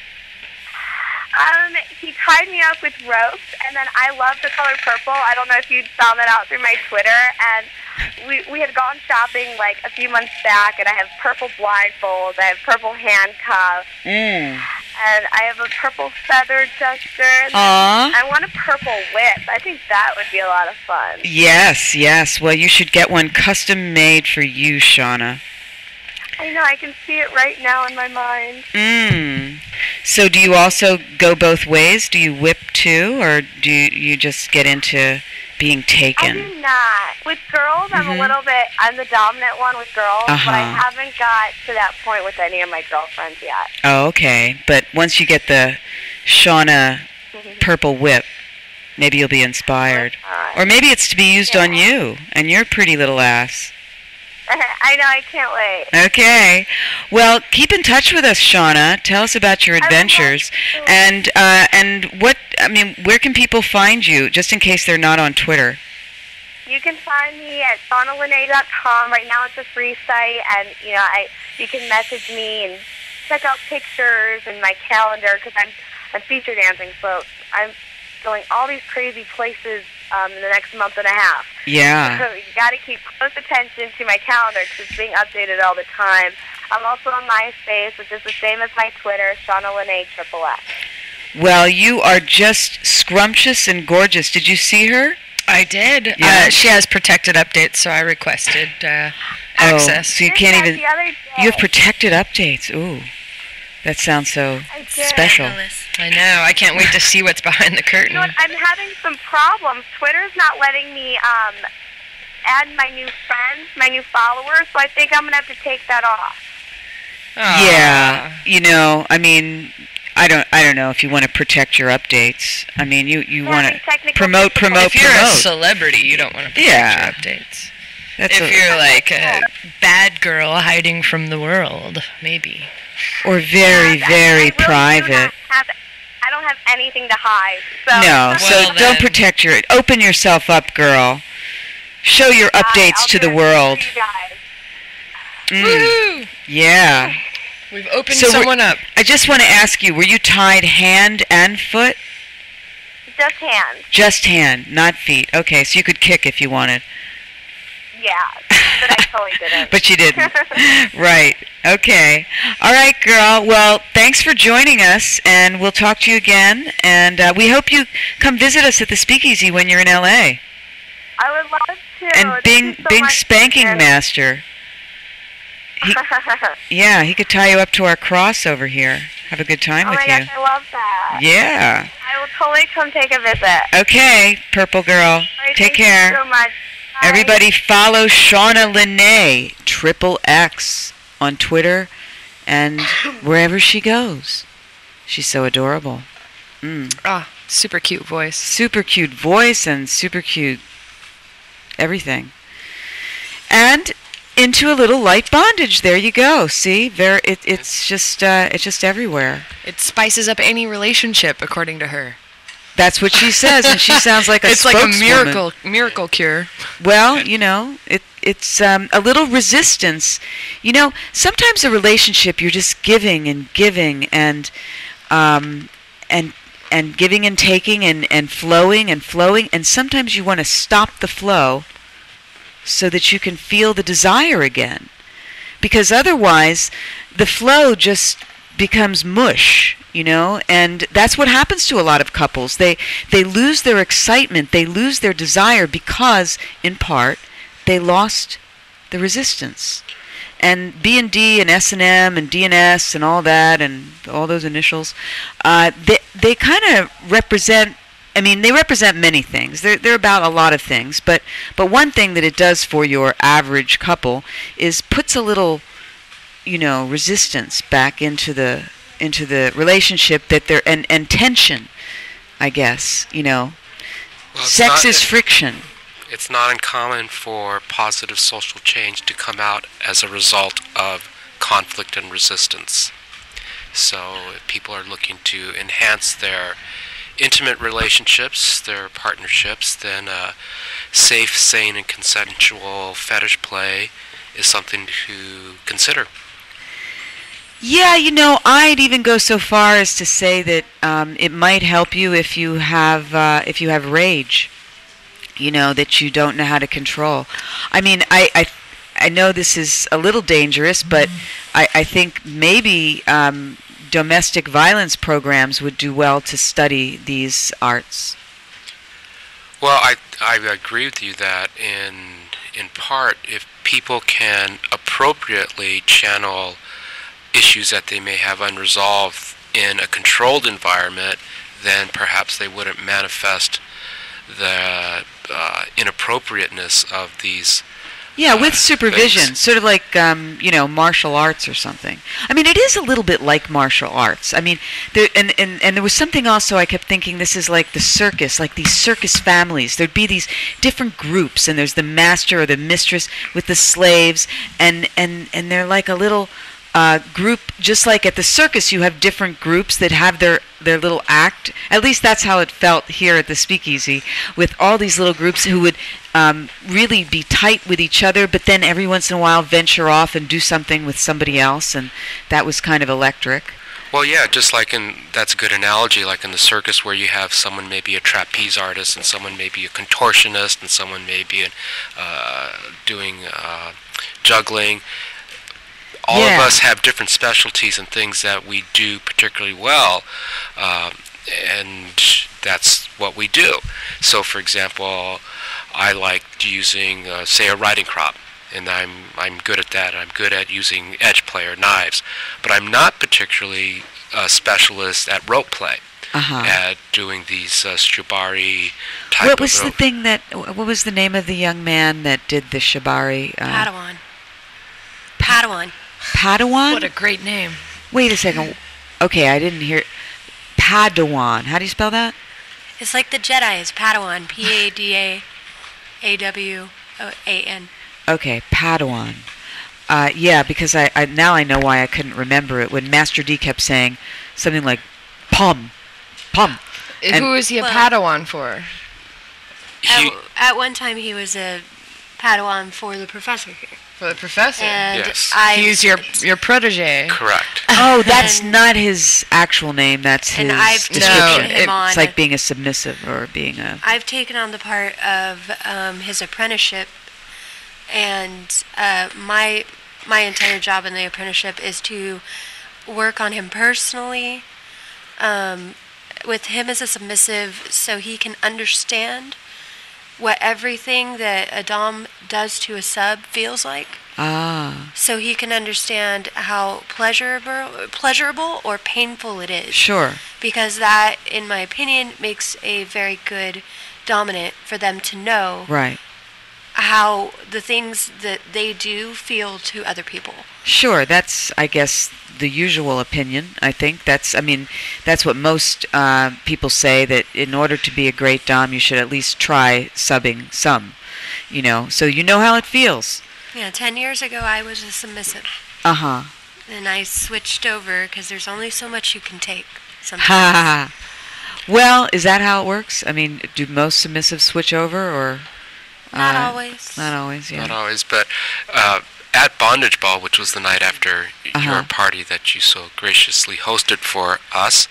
He tied me up with ropes, and then I love the color purple. I don't know if you found that out through my Twitter, and we had gone shopping a few months back, and I have purple blindfolds, I have purple handcuffs, and I have a purple feather duster. Aww. I want a purple whip. I think that would be a lot of fun. Yes. Well, you should get one custom made for you, Shauna. I know, I can see it right now in my mind. So do you also go both ways? Do you whip too, or do you just get into being taken? I do not. With girls, I'm the dominant one with girls, but I haven't got to that point with any of my girlfriends yet. Oh, okay. But once you get the Shauna purple whip, maybe you'll be inspired. Or maybe it's to be used on you and your pretty little ass. I know, I can't wait. Okay. Well, keep in touch with us, Shauna. Tell us about your adventures. And where can people find you, just in case they're not on Twitter? You can find me at ShaunaLene.com. Right now it's a free site, and, you can message me and check out pictures and my calendar, because I'm feature dancing, so I'm going all these crazy places in the next month and a half. Yeah. So you got to keep close attention to my calendar because it's being updated all the time. I'm also on MySpace, which is the same as my Twitter, Shauna Lene XXX. Well, you are just scrumptious and gorgeous. Did you see her? I did. Yeah. She has protected updates, so I requested access. So you Just can't like even. the other day. You have protected updates. Ooh, that sounds so I did. special. I know. I can't wait to see what's behind the curtain. You know what? I'm having some problems. Twitter's not letting me add my new friends, my new followers, so I think I'm going to have to take that off. Yeah, I mean, I don't know if you want to protect your updates. I mean, you want to promote. If you're a celebrity, you don't want to protect your updates. If you're like a bad girl hiding from the world, maybe. Or very, very private. I don't have anything to hide. So. No, so don't protect open yourself up, girl. Show your updates to the world. Woohoo! Yeah. We've opened someone up. I just want to ask you, were you tied hand and foot? Just hands. Just hand, not feet. Okay, so you could kick if you wanted. Yeah, but I totally didn't. But you didn't. Right. Okay. All right, girl. Well, thanks for joining us, and we'll talk to you again. And we hope you come visit us at the Speakeasy when you're in L.A. I would love to. And Bing Spanking Master. Yeah, he could tie you up to our cross over here. Have a good time with you. Oh my gosh, I love that. Yeah. I will totally come take a visit. Okay, Purple Girl. Right, Take care. Thank you so much. Bye. Everybody follow Shauna Lene, XXX, on Twitter and wherever she goes. She's so adorable. Super cute voice. Super cute voice and super cute everything. And into a little light bondage. There you go. See, it's just everywhere. It spices up any relationship, according to her. That's what she says, and she sounds like a it's like a spokeswoman. miracle cure. Well, it's a little resistance. Sometimes a relationship you're just giving and giving and giving and taking and flowing, and sometimes you want to stop the flow so that you can feel the desire again, because otherwise the flow just becomes mush. And that's what happens to a lot of couples. They lose their excitement, they lose their desire because, in part, they lost the resistance. And B&D and S&M and DNS and all that and all those initials, they kind of represent. They represent many things. They're about a lot of things, but one thing that it does for your average couple is puts a little, resistance back into the relationship that they're and tension, I guess. Well, sex is friction. It's not uncommon for positive social change to come out as a result of conflict and resistance. So if people are looking to enhance their intimate relationships, their partnerships, then safe, sane, and consensual fetish play is something to consider. Yeah, I'd even go so far as to say that it might help you if you have rage, that you don't know how to control. I know this is a little dangerous, but I think maybe domestic violence programs would do well to study these arts. Well, I agree with you that in part, if people can appropriately channel issues that they may have unresolved in a controlled environment, then perhaps they wouldn't manifest the inappropriateness of these. Yeah, with supervision, things. sort of like, martial arts or something. It is a little bit like martial arts. There was something also I kept thinking, this is like the circus, like these circus families. There'd be these different groups, and there's the master or the mistress with the slaves, and they're like a little group, just like at the circus you have different groups that have their little act. At least that's how it felt here at the Speakeasy, with all these little groups who would really be tight with each other, but then every once in a while venture off and do something with somebody else, and that was kind of electric. Well, yeah, just like that's a good analogy, like in the circus where you have someone maybe a trapeze artist and someone maybe a contortionist and someone maybe doing juggling. All of us have different specialties and things that we do particularly well, and that's what we do. So, for example, I like using, say, a riding crop. and I'm good at that. I'm good at using edge play or knives, but I'm not particularly a specialist at rope play. At doing these shibari type What of was the rope. thing that? What was the name of the young man that did the shibari? Padawan. Padawan. Padawan. What a great name. Wait a second. Okay, I didn't hear. Padawan. How do you spell that? It's like the Jedi is Padawan. Padawan. Okay, Padawan. Yeah, because I now I know why I couldn't remember it when Master D kept saying something like "pum." Who is he a Padawan for? At one time, he was a Padawan for the professor here. For the professor? And yes. He's your protege. Correct. Oh, that's not his actual name. That's his and I've description. taken him on. It's like being a submissive or being a... I've taken on the part of his apprenticeship, and my entire job in the apprenticeship is to work on him personally, with him as a submissive, so he can understand what everything that a dom does to a sub feels like. So he can understand how pleasurable or painful it is. Sure. Because that, in my opinion, makes a very good dominant for them to know Right. how the things that they do feel to other people. Sure, that's, I guess, the usual opinion, I think. That's what most people say, that in order to be a great dom, you should at least try subbing some, so you know how it feels. Yeah, 10 years ago, I was a submissive. Uh-huh. And I switched over because there's only so much you can take sometimes. Ha. Well, is that how it works? I mean, do most submissives switch over, or... Not always. Not always, yeah. Not always, but at Bondage Ball, which was the night after your party that you so graciously hosted for us,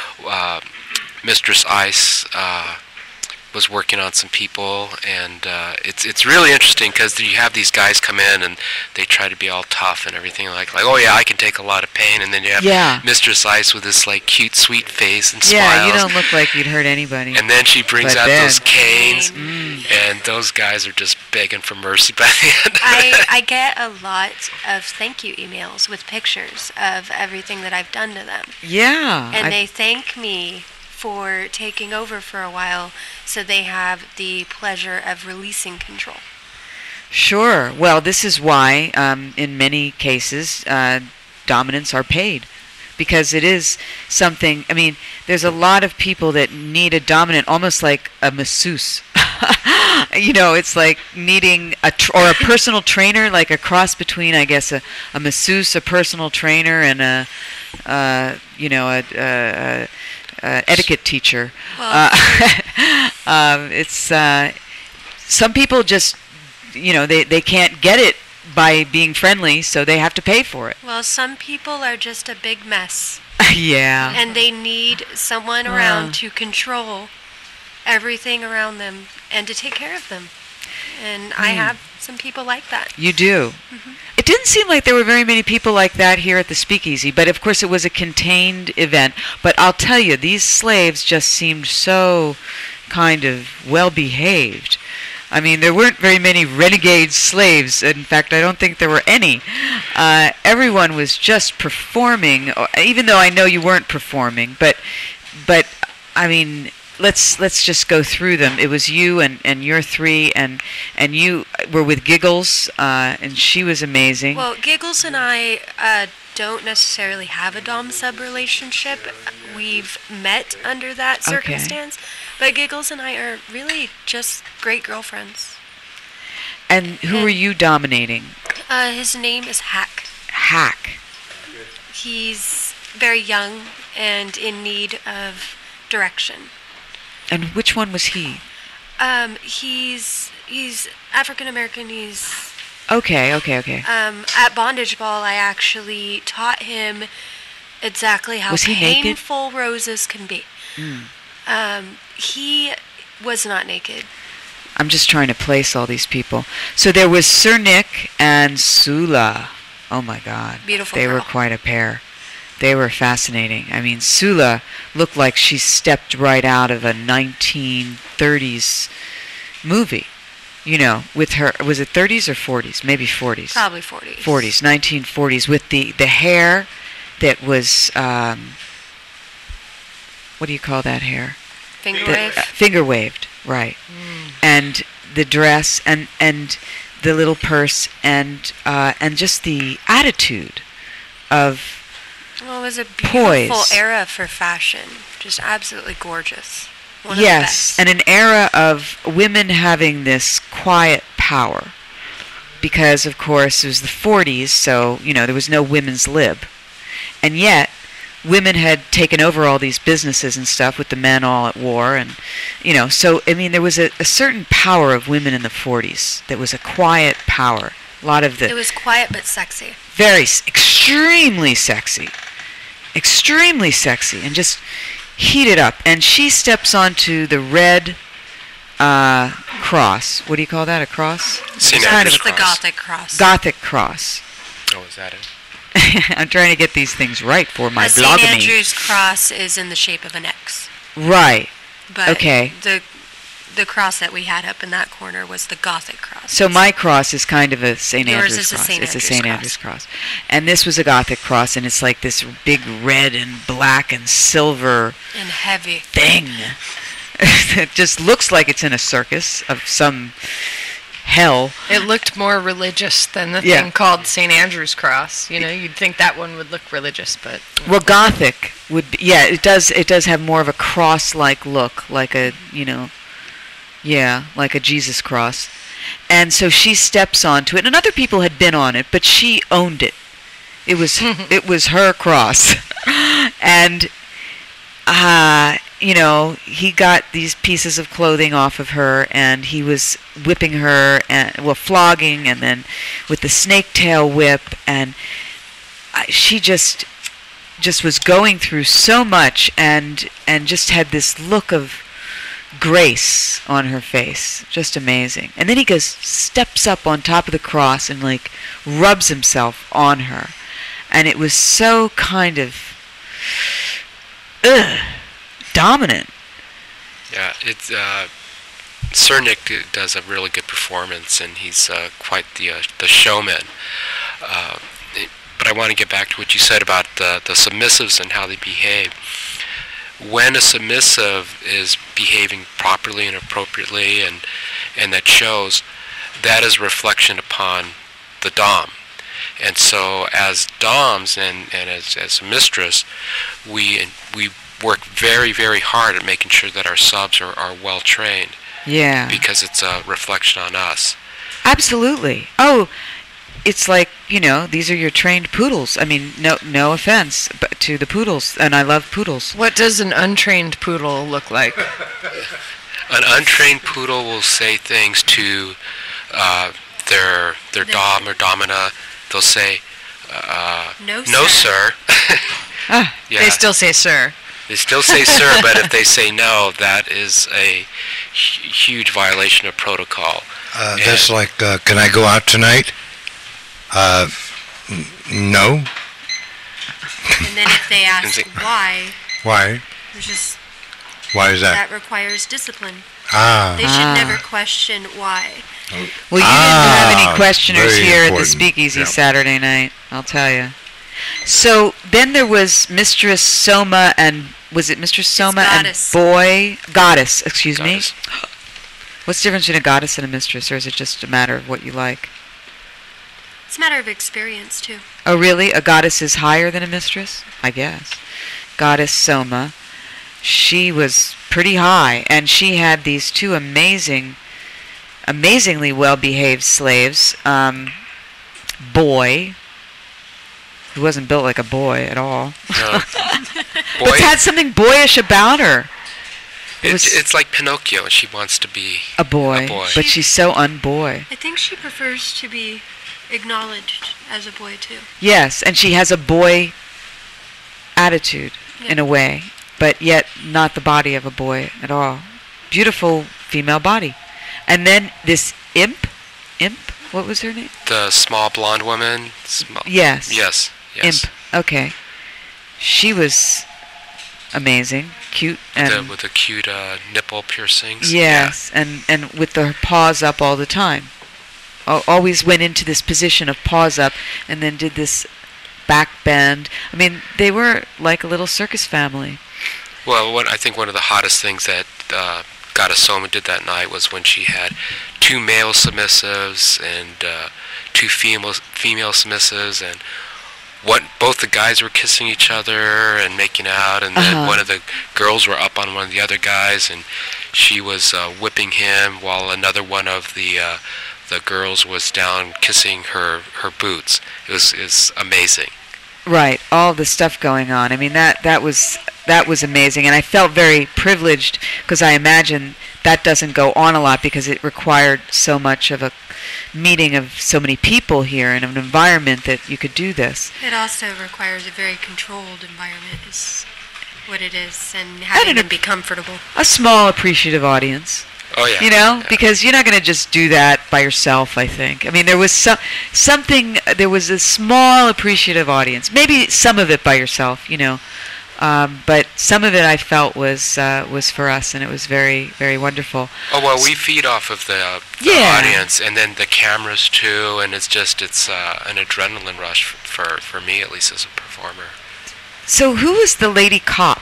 Mistress Ice was working on some people, and it's really interesting because you have these guys come in and they try to be all tough and everything, like oh yeah, I can take a lot of pain, and then you have Mistress Ice with this like cute sweet face and smiles. Yeah, you don't look like you'd hurt anybody. And then she brings out those canes, and those guys are just begging for mercy by the end. I get a lot of thank you emails with pictures of everything that I've done to them. Yeah. And they thank me for taking over for a while, so they have the pleasure of releasing control. Sure. Well, this is why, in many cases, dominants are paid. Because it is something, I mean, there's a lot of people that need a dominant almost like a masseuse. It's like needing a personal trainer, like a cross between, I guess, a masseuse, a personal trainer, and a etiquette teacher. Well, it's some people just, they can't get it by being friendly, so they have to pay for it. Well, some people are just a big mess. Yeah. And they need someone around to control everything around them and to take care of them. And I have some people like that. You do. Mm-hmm. It didn't seem like there were very many people like that here at the Speakeasy, but of course it was a contained event. But I'll tell you, these slaves just seemed so kind of well-behaved. I mean, there weren't very many renegade slaves. In fact, I don't think there were any. Everyone was just performing, even though I know you weren't performing. But I mean, let's just go through them. It was you and your three, and you were with Giggles, and she was amazing. Well, Giggles and I don't necessarily have a dom-sub relationship. We've met under that circumstance. But Giggles and I are really just great girlfriends. And who were you dominating? His name is Hack. Hack. He's very young and in need of direction. And which one was he? He's African American. He's okay. At Bondage Ball, I actually taught him exactly how painful roses can be. He was not naked. I'm just trying to place all these people. So there was Sir Nick and Sula. Oh my God. Beautiful They girl. were quite a pair. They were fascinating. I mean, Sula looked like she stepped right out of a 1930s movie. you know, with her, was it 30s or 40s? Maybe 40s. Probably 40s. 40s, 1940s, with the hair that was, what do you call that hair? Finger wave? Finger waved, right. And the dress and the little purse and just the attitude of Well, it was a poise. beautiful era for fashion. Just absolutely gorgeous. One of the Yes, best. and an era of women having this quiet power. Because, of course, it was the 40s, so, you know, there was no women's lib. And yet, women had taken over all these businesses and stuff with the men all at war. And, you know, so, I mean, there was a certain power of women in the 40s that was a quiet power. A lot of the... It was quiet but sexy. Extremely sexy. Extremely sexy. And just heated up. And she steps onto the red cross. What do you call that? A cross? St. It's Andrew's the cross. Gothic cross. Gothic cross. Oh, is that it? I'm trying to get these things right for my St. blogamy. Andrew's cross is in the shape of an X. Right. But Okay. the cross that we had up in that corner was the Gothic cross. So my cross is kind of a St. Yours Andrew's is a cross. St. It's a Andrew's St. cross. Andrew's cross. And this was a Gothic cross, and it's like this big red and black and silver And heavy. thing. It just looks like it's in a circus of some hell. It looked more religious than the Yeah. thing called St. Andrew's Cross. You know, you'd think that one would look religious, but Well, Gothic would be, yeah, it does have more of a cross-like look, like a, you know, yeah, like a Jesus cross. And so she steps onto it, and other people had been on it, but she owned it. It was her cross. And you know, he got these pieces of clothing off of her, and he was whipping her, and flogging, and then with the snake tail whip, and she just was going through so much, and just had this look of grace on her face, just amazing. And then he steps up on top of the cross and like rubs himself on her, and it was so kind of dominant. Yeah, it's Sir Nick does a really good performance, and he's quite the showman. But I want to get back to what you said about the submissives and how they behave. When a submissive is behaving properly and appropriately, and that shows, that is a reflection upon the dom. And so as doms and as a mistress, we work very, very hard at making sure that our subs are well trained. Yeah. Because it's a reflection on us. Absolutely. Oh, it's like, you know, these are your trained poodles. I mean, no offense but to the poodles, and I love poodles. what does an untrained poodle look like? An untrained poodle will say things to their dom or domina. They'll say, no, sir. Ah, Yeah. They still say sir. They still say sir, but if they say no, that is a huge violation of protocol. That's like, can I go out tonight? No. And then if they ask why, Why? there's just Why is that? that requires discipline. Ah. They should never question why. Well, you didn't have any questioners very here at the important. Speakeasy Yep. Saturday night, I'll tell you. So then there was Mistress Soma and, was it Mistress Soma and Goddess. Goddess, excuse Goddess. me. What's the difference between a goddess and a mistress, or is it just a matter of what you like? It's a matter of experience, too. Oh, really? A goddess is higher than a mistress? I guess. Goddess Soma. She was pretty high, and she had these two amazingly well-behaved slaves. Boy, who wasn't built like a boy at all. No. But had something boyish about her. It's like Pinocchio, and she wants to be a boy. But she's so unboy. I think she prefers to be acknowledged as a boy, too. Yes, and she has a boy attitude in a way, but yet not the body of a boy at all. Beautiful female body. And then this imp, what was her name? the small blonde woman. Yes. Yes. Imp, okay. She was amazing, cute, and with the cute nipple piercings. Yes, yeah. and with the paws up all the time. Always went into this position of paws up, and then did this back bend. I mean, they were like a little circus family. Well, I think one of the hottest things that Goddess Soma did that night was when she had 2 male submissives and 2 female submissives, and both the guys were kissing each other and making out, and then one of the girls were up on one of the other guys, and she was whipping him while another one of the girls was down kissing her boots. It was amazing. Right, all the stuff going on. I mean, that was amazing, and I felt very privileged because I imagine that doesn't go on a lot because it required so much of a meeting of so many people here in an environment that you could do this. It also requires a very controlled environment is what it is, and having them be comfortable. A small appreciative audience. Oh yeah. You know, because you're not going to just do that by yourself, I think. I mean, there was there was a small appreciative audience. Maybe some of it by yourself, you know. But some of it I felt was for us, and it was very, very wonderful. Oh, well, we feed off of the audience, and then the cameras too, and it's an adrenaline rush for me, at least as a performer. So who was the lady cop?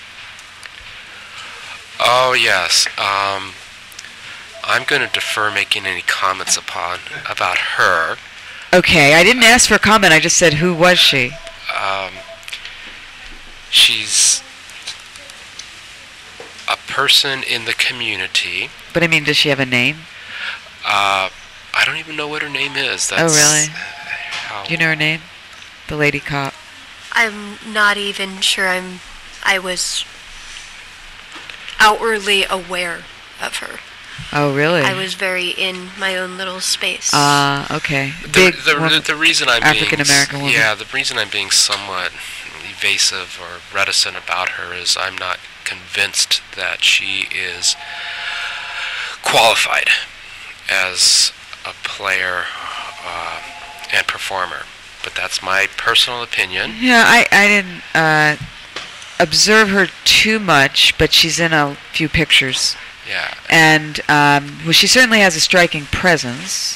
Oh, yes. I'm going to defer making any comments about her. Okay, I didn't ask for a comment. I just said, who was she? She's a person in the community. But I mean, does she have a name? I don't even know what her name is. Oh, really? Do you know her name? The lady cop. I'm not even sure I was outwardly aware of her. Oh, really? I was very in my own little space. Okay. The reason I'm African-American woman. Yeah, the reason I'm being somewhat evasive or reticent about her is I'm not convinced that she is qualified as a player and performer. But that's my personal opinion. Yeah, I didn't observe her too much, but she's in a few pictures. Yeah. And well, she certainly has a striking presence.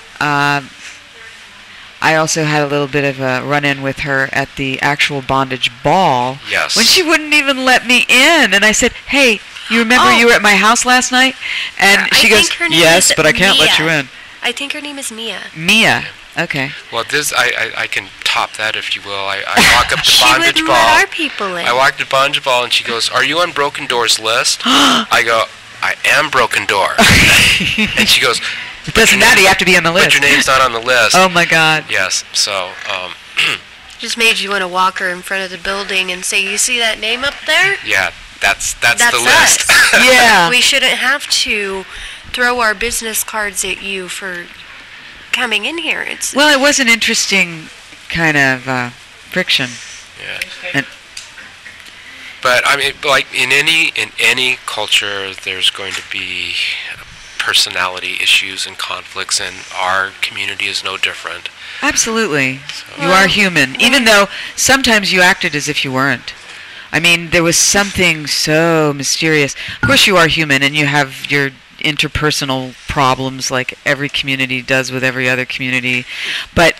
I also had a little bit of a run-in with her at the actual bondage ball. Yes. When she wouldn't even let me in, and I said, "Hey, you remember you were at my house last night?" And she goes, "Yes, but I can't let you in." I think her name is Mia. Mia. Okay. Well, I can top that, if you will. I walk up to She bondage wouldn't ball. let our people in. I walk to bondage ball, and she goes, "Are you on Broken Door's list?" I go, "I am Broken Door." And she goes, "It doesn't matter. You have to be on the list." But your name's not on the list. Oh my God. Yes. So. Just made you want to walk her in front of the building and say, "You see that name up there? Yeah, that's the us. list." Yeah. We shouldn't have to throw our business cards at you for coming in here. Well, it was an interesting kind of friction. Yeah. But I mean, like in any culture, there's going to be personality issues and conflicts, and our community is no different. Absolutely. So. You are human, even though sometimes you acted as if you weren't. I mean, there was something so mysterious. Of course, you are human, and you have your interpersonal problems like every community does with every other community. But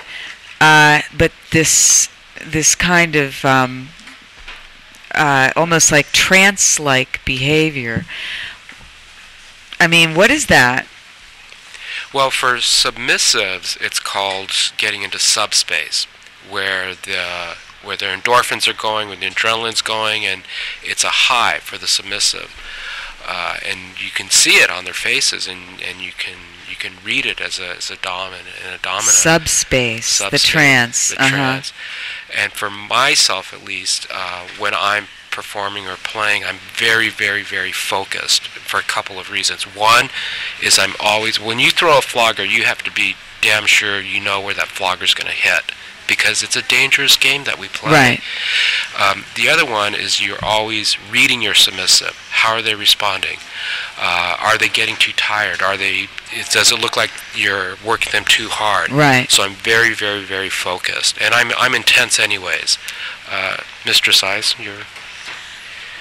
this kind of almost like trance-like behavior. I mean, what is that? Well, for submissives, it's called getting into subspace, where their endorphins are going, where the adrenaline's going, and it's a high for the submissive. And you can see it on their faces, and you can read it as a dominant. Subspace, the trance. The trance. And for myself, at least, when I'm performing or playing, I'm very, very, very focused for a couple of reasons. One is I'm always, when you throw a flogger, you have to be damn sure you know where that flogger's going to hit, because it's a dangerous game that we play. Right. The other one is you're always reading your submissive. How are they responding? Are they getting too tired? Does it look like you're working them too hard? Right. So I'm very, very, very focused, and I'm intense anyways. Mistress Eyes, you're.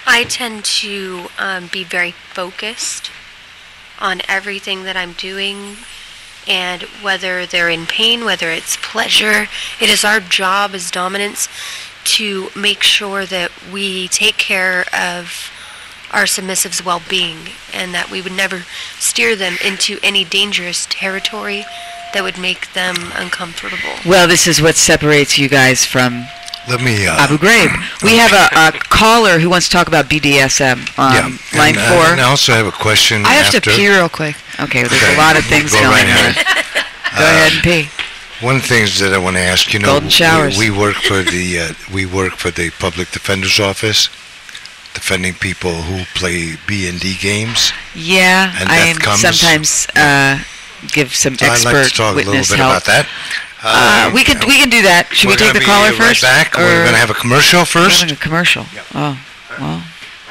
I tend to be very focused on everything that I'm doing, and whether they're in pain, whether it's pleasure, it is our job as dominants to make sure that we take care of our submissives' well-being, and that we would never steer them into any dangerous territory that would make them uncomfortable. Well, this is what separates you guys from Abu Ghraib. We have a caller who wants to talk about BDSM on line 4. And I also have a question. I have to pee real quick. Okay, there's a lot of things going on. Go ahead and pee. One of the things that I want to ask, Golden showers. We work for the Public Defender's Office, defending people who play B&D games. Yeah, I sometimes give some expert I'd like to talk a little bit about that. We can do that. Should we take the caller first? Right back. We're going to have a commercial first. We're having a commercial. Yep. Oh, well.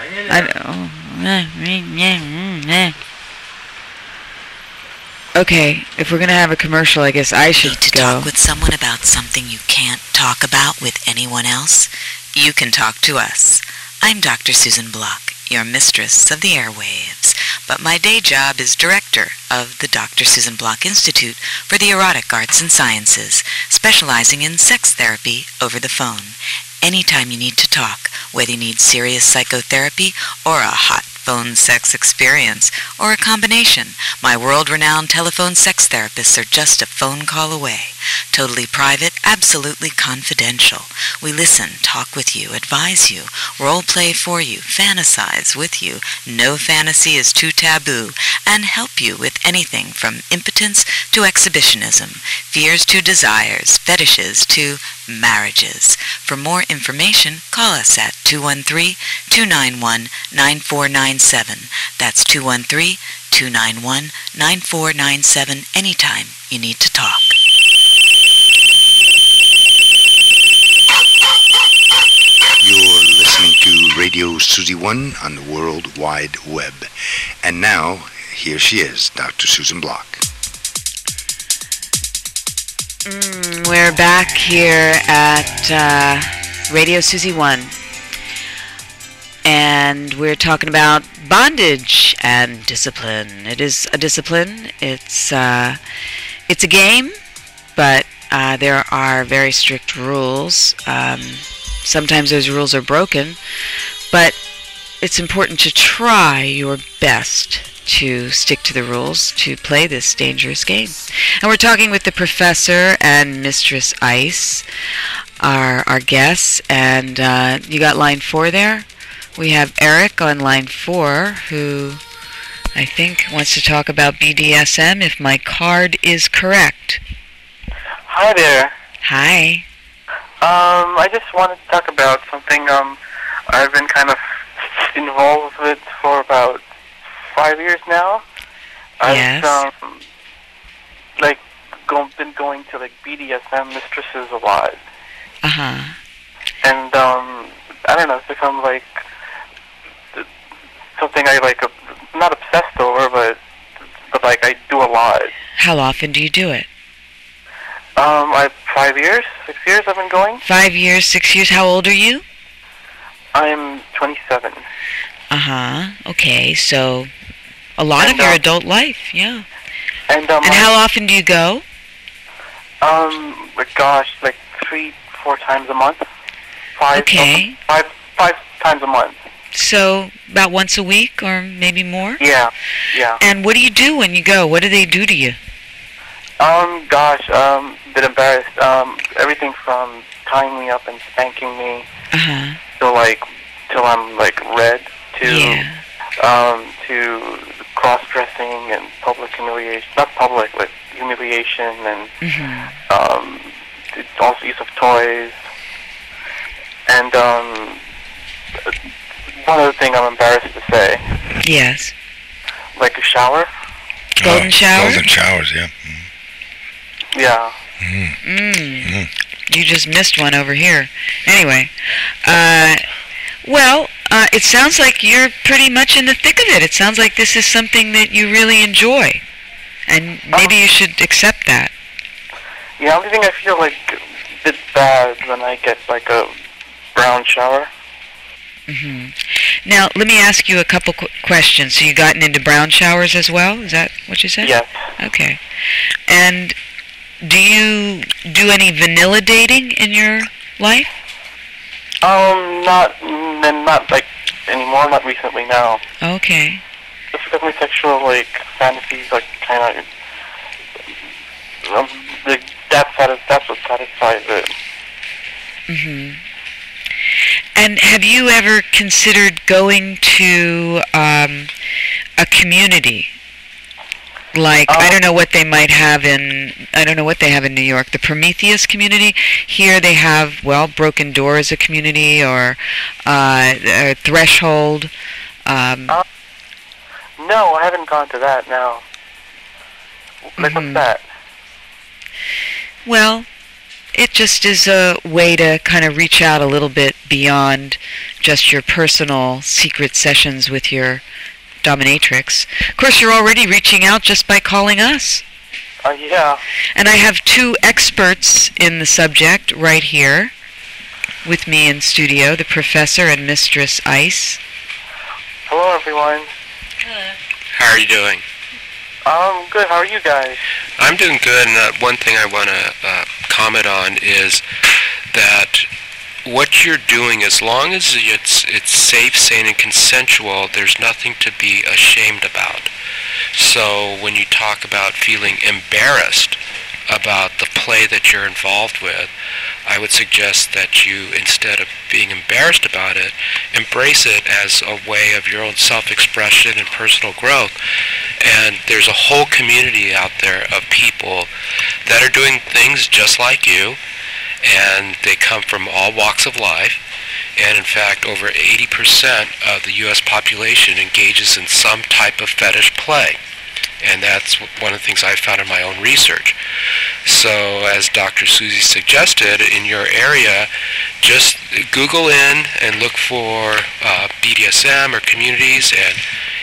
Okay, if we're going to have a commercial, I guess I should Need to talk with someone about something you can't talk about with anyone else? You can talk to us. I'm Dr. Susan Block, your mistress of the airwaves, but my day job is director of the Dr. Susan Block Institute for the Erotic Arts and Sciences, specializing in sex therapy over the phone. Anytime you need to talk, whether you need serious psychotherapy or a hot phone sex experience, or a combination, my world-renowned telephone sex therapists are just a phone call away. Totally private, absolutely confidential. We listen, talk with you, advise you, role-play for you, fantasize with you, no fantasy is too taboo, and help you with anything from impotence to exhibitionism, fears to desires, fetishes to marriages. For more information, call us at 213-291-9497. That's 213-291-9497 anytime you need to talk. You're listening to Radio Susie 1 on the World Wide Web. And now, here she is, Dr. Susan Block. We're back here at Radio Susie 1. And we're talking about bondage and discipline. It is a discipline. It's a game, but there are very strict rules. Sometimes those rules are broken, but it's important to try your best to stick to the rules to play this dangerous game. And we're talking with the professor and Mistress Ice, our guests, and you got line 4 there? We have Eric on line 4, who I think wants to talk about BDSM, if my card is correct. Hi there. Hi. I just wanted to talk about something I've been kind of involved with for about 5 years now. Yes. I've been going to BDSM mistresses a lot. Uh-huh. And I don't know, it's become something I not obsessed over, but I do a lot. How often do you do it? 5 years, 6 years I've been going. 5 years, 6 years. How old are you? I'm 27. Uh-huh. Okay, so a lot of your adult life, yeah. And how often do you go? Gosh, 3-4 times a month. Five times a month. So about once a week or maybe more? Yeah. And what do you do when you go? What do they do to you? A bit embarrassed. Everything from tying me up and spanking me till I'm red, to cross-dressing and public humiliation. Not public, humiliation, and also use of toys. And one other thing I'm embarrassed to say. Yes. A shower. Golden shower? Golden showers, yeah. Yeah. You just missed one over here. Anyway, it sounds like you're pretty much in the thick of it. It sounds like this is something that you really enjoy, and maybe you should accept that. Yeah, only thing I feel a bit bad when I get a brown shower. Now, let me ask you a couple questions. So you gotten into brown showers as well? Is that what you said? Yes. Okay. And do you do any vanilla dating in your life? Not like anymore. Not recently. No. Okay. Just because my sexual fantasies kind of that's what satisfies it. Mhm. And have you ever considered going to a community? Like, I don't know what they might have I don't know what they have in New York. The Prometheus community. Here they have, Broken Door as a community, or Threshold. No, I haven't gone to that, no. What's that? Well, it just is a way to kind of reach out a little bit beyond just your personal secret sessions with your dominatrix. Of course, you're already reaching out just by calling us. Yeah. And I have two experts in the subject right here with me in studio, the Professor and Mistress Ice. Hello, everyone. Hello. How are you doing? Good. How are you guys? I'm doing good, and one thing I want to comment on is that what you're doing, as long as it's safe, sane, and consensual, there's nothing to be ashamed about. So when you talk about feeling embarrassed about the play that you're involved with, I would suggest that you, instead of being embarrassed about it, embrace it as a way of your own self-expression and personal growth. And there's a whole community out there of people that are doing things just like you, and they come from all walks of life. And in fact, over 80% of the U.S. population engages in some type of fetish play. And that's one of the things I've found in my own research. So, as Dr. Susie suggested, in your area, just Google in and look for BDSM or communities, and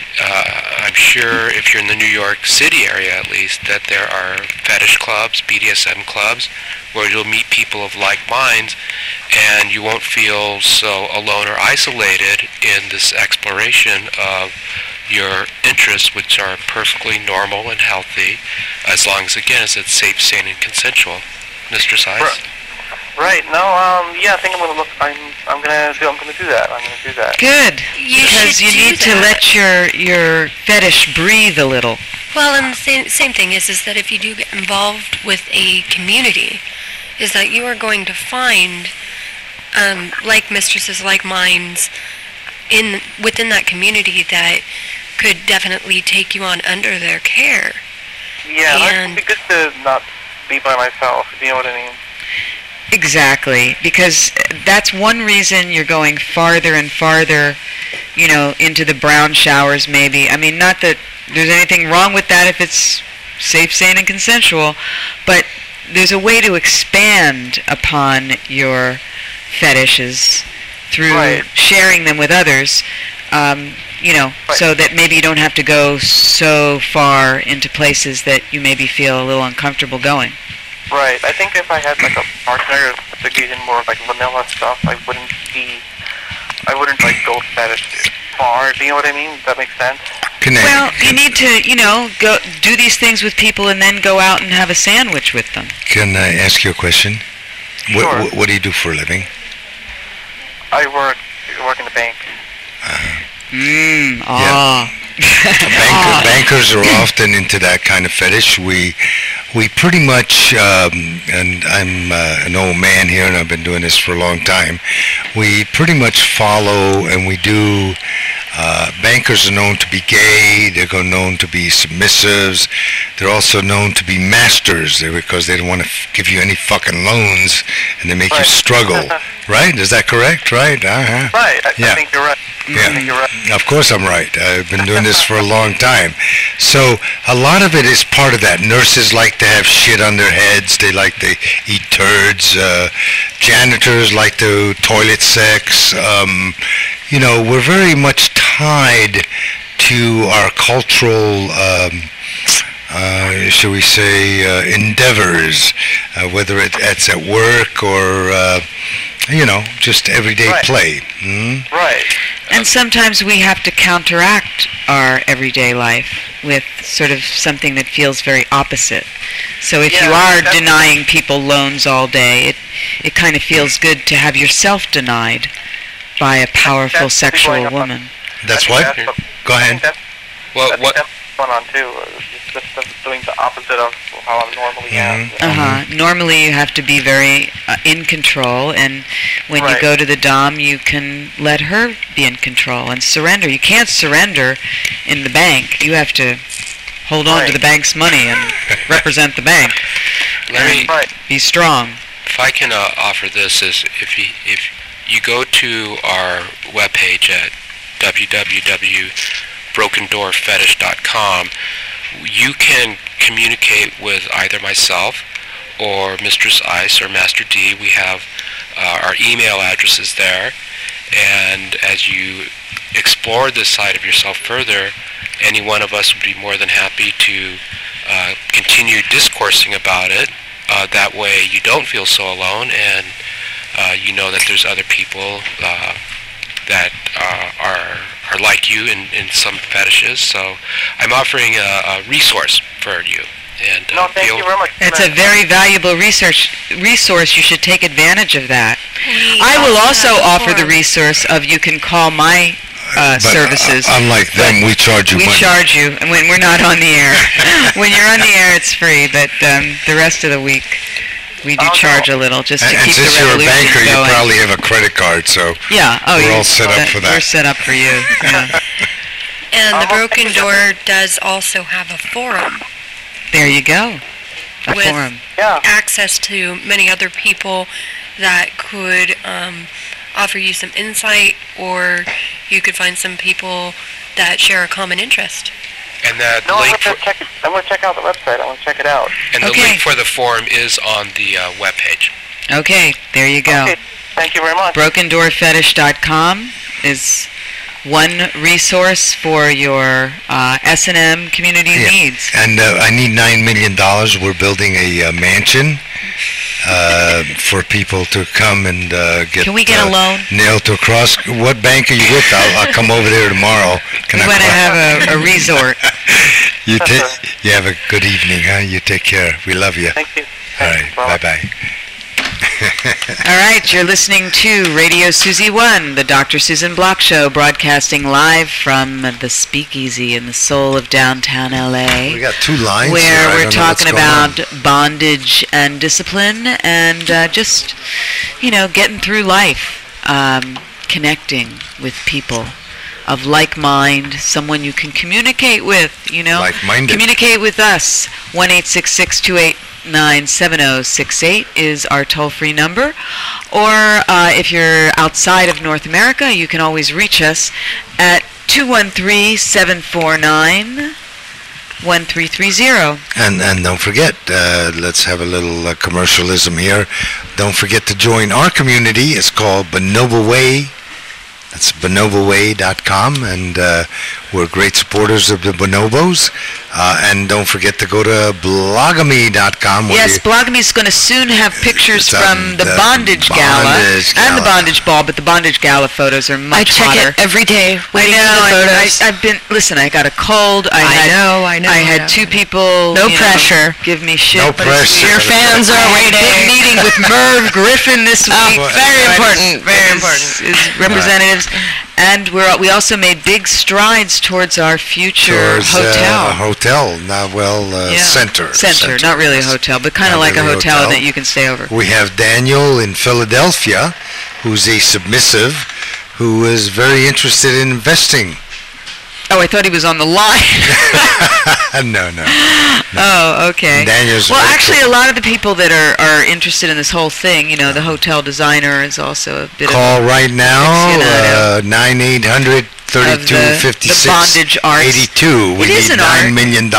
I'm sure if you're in the New York City area at least, that there are fetish clubs, BDSM clubs, where you'll meet people of like minds, and you won't feel so alone or isolated in this exploration of your interests, which are perfectly normal and healthy, as long as, again, as it's safe, sane, and consensual. Mistress Ice? Right. No. Yeah. I think I'm gonna look. I'm gonna do that. I'm gonna do that. Good. Because you need to let your fetish breathe a little. Well, and the same thing is that if you do get involved with a community, is that you are going to find like mistresses, like minds within that community that could definitely take you on under their care. Yeah, it'd be good to not be by myself. Do you know what I mean? Exactly, because that's one reason you're going farther and farther, into the brown showers maybe. I mean, not that there's anything wrong with that if it's safe, sane, and consensual, but there's a way to expand upon your fetishes through sharing them with others, so that maybe you don't have to go so far into places that you maybe feel a little uncomfortable going. Right. I think if I had a partner to get in more vanilla stuff, I wouldn't go fetish far. Do you know what I mean? Does that make sense? Well, you need to, go do these things with people and then go out and have a sandwich with them. Can I ask you a question? Sure. What do you do for a living? I work in the bank. Yeah. Bankers are often into that kind of fetish. We pretty much, and I'm an old man here, and I've been doing this for a long time. We pretty much follow, and we do. Bankers are known to be gay. They're known to be submissives. They're also known to be masters because they don't want to give you any fucking loans, and they make you struggle. Right? Is that correct? Right? Uh-huh. Right. I think you're right. Yeah. I think you're right. Of course I'm right. I've been doing this for a long time. So a lot of it is part of that. Nurses like to have shit on their heads. They like to eat turds. Janitors like to toilet sex. We're very much tied to our cultural, shall we say, endeavors, whether it's at work or, just everyday play. Right. And sometimes we have to counteract our everyday life with sort of something that feels very opposite. So if you are denying people loans all day, it kind of feels good to have yourself denied by a powerful sexual woman. That's what? Go ahead. Well, what? Going on too. Just doing the opposite of how I normally am. Normally you have to be very in control, and when you go to the dom, you can let her be in control and surrender. You can't surrender in the bank. You have to hold on to the bank's money and represent the bank. Let me be strong. If I can offer this, is if you go to our webpage at www.brokendoorfetish.com, you can communicate with either myself or Mistress Ice or Master D. We have our email addresses there, and as you explore this side of yourself further, any one of us would be more than happy to continue discoursing about it. That way you don't feel so alone, and you know that there's other people that are like you in some fetishes. So I'm offering a resource for you. And thank you very much. It's a very valuable resource. You should take advantage of that. I will also offer the resource of you can call my services. Unlike them, we charge you money. We charge you when we're not on the air. When you're on the air, it's free, but the rest of the week, we do charge a little just to keep the revolution going. And since you're a banker, you probably have a credit card, so we're all set up for that. We're set up for you. Yeah. And the Broken Door does also have a forum. There you go. A with forum. Access to many other people that could offer you some insight, or you could find some people that share a common interest. And that I'm going to check out the website. I want to check it out. And the link for the forum is on the webpage. Okay, there you go. Okay, thank you very much. BrokenDoorFetish.com is one resource for your S&M community needs. And I need $9 million. We're building a mansion for people to come and get. Can we get a loan? Nailed to a cross. What bank are you with? I'll come over there tomorrow. We want to have a resort. You have a good evening, huh? You take care. We love you. Thank you. All right. Bye-bye. All right, you're listening to Radio Susie 1, the Dr. Susan Block Show, broadcasting live from the Speakeasy in the soul of downtown LA. We got two lines where we're talking about bondage and discipline, and just, getting through life, connecting with people of like mind, someone you can communicate with, Like-minded. Communicate with us. 1-866-289-7068 is our toll-free number. Or if you're outside of North America, you can always reach us at 213-749-1330. And don't forget, let's have a little commercialism here. Don't forget to join our community. It's called Bonobo Way. That's bonoboway.com, and we're great supporters of the bonobos. And don't forget to go to blogamy.com. Yes, Blogamy is going to soon have pictures from the Bondage Gala and the Bondage Ball, but the Bondage Gala photos are much hotter. I check it every day. I know. Listen, I got a cold. I know. I had two people. No pressure. Give me shit. No pressure. Your fans are waiting. Big meeting with Merv Griffin this week. Very important. Very important. His representatives. And we also made big strides towards our future hotel. A hotel, center. Center, not really a hotel, but kind of like really a hotel that you can stay over. We have Daniel in Philadelphia, who's a submissive, who is very interested in investing. Oh, I thought he was on the line. No. Oh, okay. Daniel's actually, a lot of the people that are interested in this whole thing, the hotel designer is also a bit Call right now, 9-800-3256-82. The bondage art. We need $9 million.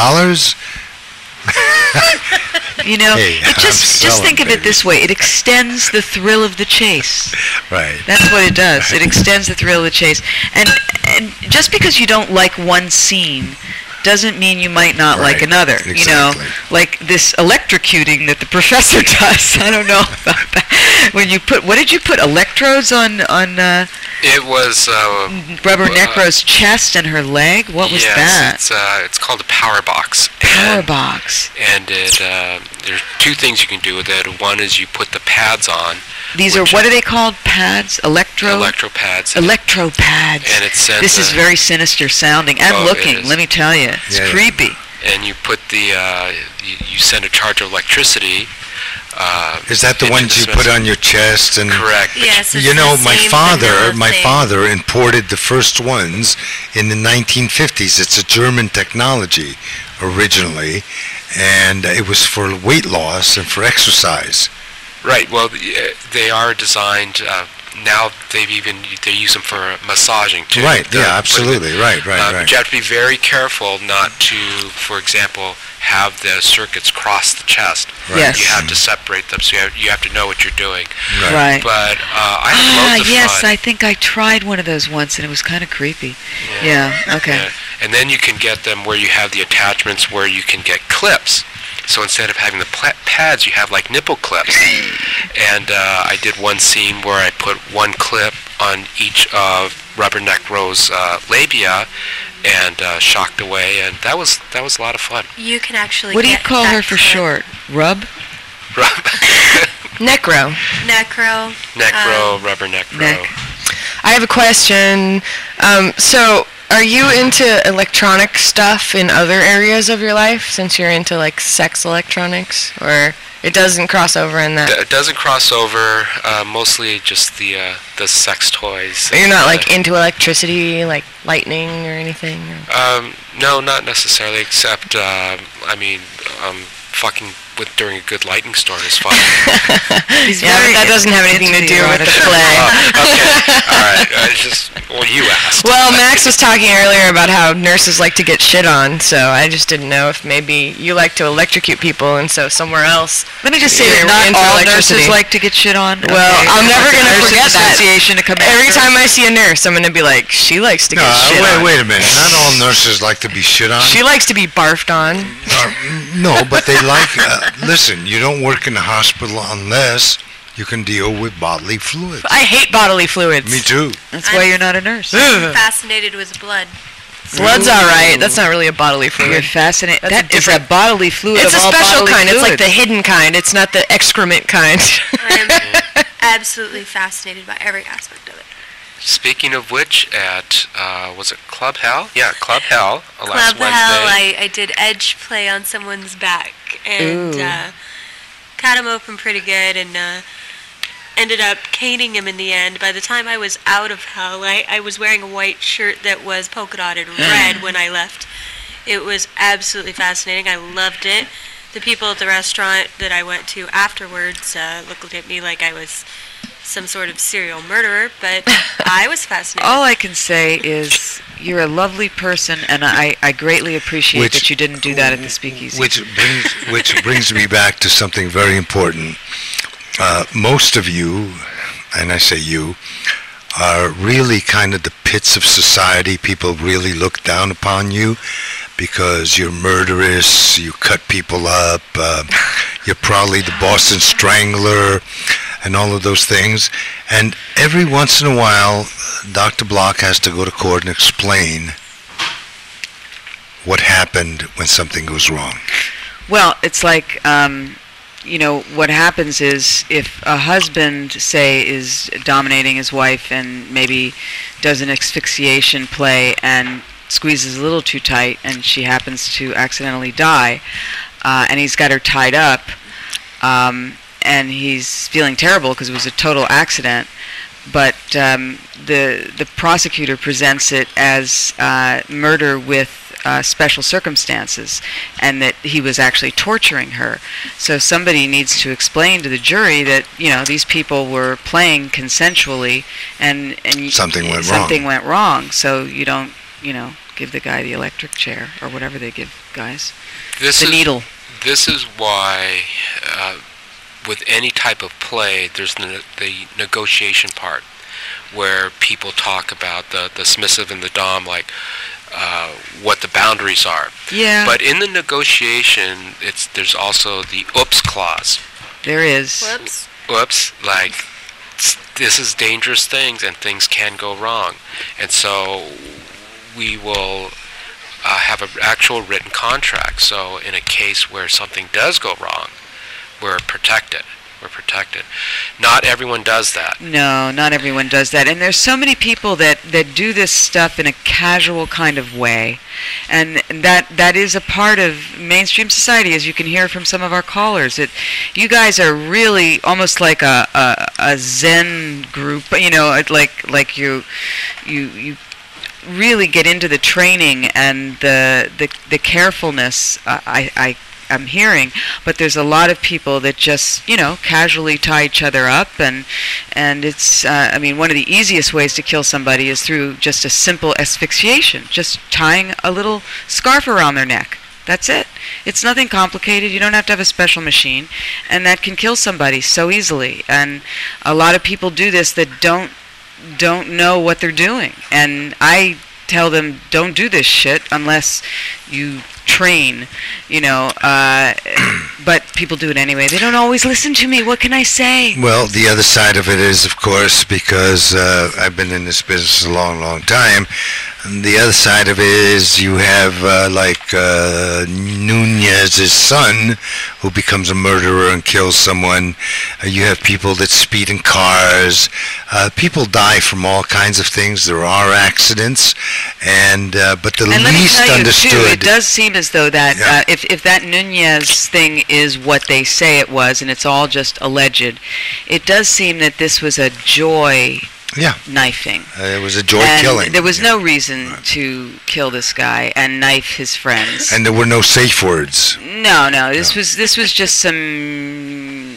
Just think of it this way. It extends the thrill of the chase. Right. That's what it does. It extends the thrill of the chase. And just because you don't like one scene doesn't mean you might not like another. Exactly. You know, like this electrocuting that the professor does. I don't know about that. When you put, what did you put, electrodes on It was Rubber Necro's chest and her leg? What was that? It's called a power box. Power box. And there's two things you can do with it. One is you put the pads on. These are, what are they called? Pads? Electro pads. Electro pads. And it sends this is very sinister sounding and looking, let me tell you. It's creepy. And you put the, you send a charge of electricity. Is that the ones you put on your chest? And correct. Yes, you know, my father imported the first ones in the 1950s. It's a German technology originally, and it was for weight loss and for exercise. Right. Well, they are designed. Now they use them for massaging too. Right. Yeah. Absolutely. Right. But you have to be very careful not to, for example, have the circuits cross the chest. Right. Yes. You have to separate them, so you have to know what you're doing. Right. But I had loads of yes, fun. I think I tried one of those once, and it was kind of creepy. Yeah. Okay. Yeah. And then you can get them where you have the attachments where you can get clips. So instead of having the pads, you have like nipple clips. And I did one scene where I put one clip on each of Rubber Necro's labia and shocked away, and that was a lot of fun. You can actually. What do you call her for short? Rub? Necro. Necro, Rubber Necro. I have a question. So, are you into electronic stuff in other areas of your life, since you're into like sex electronics, or it doesn't cross over in that? It doesn't cross over. Mostly just the sex toys. You're not like into electricity, like lightning or anything? No, not necessarily. Except, fucking during a good lightning storm is fun. But that doesn't have anything to do with the play. Okay, all right. You asked. Well, Max was talking earlier about how nurses like to get shit on, so I just didn't know if maybe you like to electrocute people, and so somewhere else. Let me just say that not all nurses like to get shit on. Well, I'm never going to forget that. To Every time I see a nurse, I'm going to be like, she likes to get shit on. Wait a minute. Not all nurses like to be shit on. She likes to be barfed on. No, but they like... listen, you don't work in a hospital unless you can deal with bodily fluids. I hate bodily fluids. Me too. That's why you're not a nurse. I'm fascinated with blood. Blood's alright. That's not really a bodily fluid. You're fascinated. That is a bodily fluid. It's of a all special bodily kind. fluids. It's like the hidden kind. It's not the excrement kind. I'm absolutely fascinated by every aspect of it. Speaking of which, at was it Club Hell? Yeah, Club Hell. Club Hell. I did edge play on someone's back and cut him open pretty good, and ended up caning him in the end. By the time I was out of hell, I was wearing a white shirt that was polka dotted red when I left. It was absolutely fascinating. I loved it. The people at the restaurant that I went to afterwards looked at me like I was some sort of serial murderer, but I was fascinated. All I can say is you're a lovely person, and I greatly appreciate that you didn't do that at the Speakeasy. Which brings me back to something very important. Most of you, and I say you, are really kind of the pits of society. People really look down upon you because you're murderous, you cut people up, you're probably the Boston Strangler, and all of those things. And every once in a while, Dr. Block has to go to court and explain what happened when something goes wrong. Well, it's like, what happens is if a husband, say, is dominating his wife and maybe does an asphyxiation play and squeezes a little too tight and she happens to accidentally die, and he's got her tied up, and he's feeling terrible because it was a total accident, but the prosecutor presents it as murder with special circumstances, and that he was actually torturing her. So somebody needs to explain to the jury that these people were playing consensually, and something went wrong. So you don't give the guy the electric chair or whatever they give guys. Needle. This is why. With any type of play, there's the negotiation part where people talk about the submissive and the dom, like, what the boundaries are. Yeah. But in the negotiation, there's also the oops clause. There is. Whoops. Oops, like this is dangerous things and things can go wrong. And so we will have an actual written contract. So in a case where something does go wrong, we're protected. Not everyone does that. No, not everyone does that. And there's so many people that do this stuff in a casual kind of way. And that is a part of mainstream society, as you can hear from some of our callers. You guys are really almost like a Zen group, like you really get into the training and the carefulness. I'm hearing, but there's a lot of people that just, casually tie each other up, and it's, one of the easiest ways to kill somebody is through just a simple asphyxiation, just tying a little scarf around their neck. That's it. It's nothing complicated. You don't have to have a special machine, and that can kill somebody so easily. And a lot of people do this that don't know what they're doing, and I tell them, don't do this shit unless you train, but people do it anyway. They don't always listen to me. What can I say? Well, the other side of it is, of course, because I've been in this business a long, long time, and the other side of it is you have Nunez's son, who becomes a murderer and kills someone. You have people that speed in cars. People die from all kinds of things. There are accidents, but the least understood. Too, it does seem as though that if that Nunez thing is what they say it was, and it's all just alleged, it does seem that this was a joy knifing. It was a joy killing. There was no reason to kill this guy and knife his friends. And there were no safe words. No. This was just some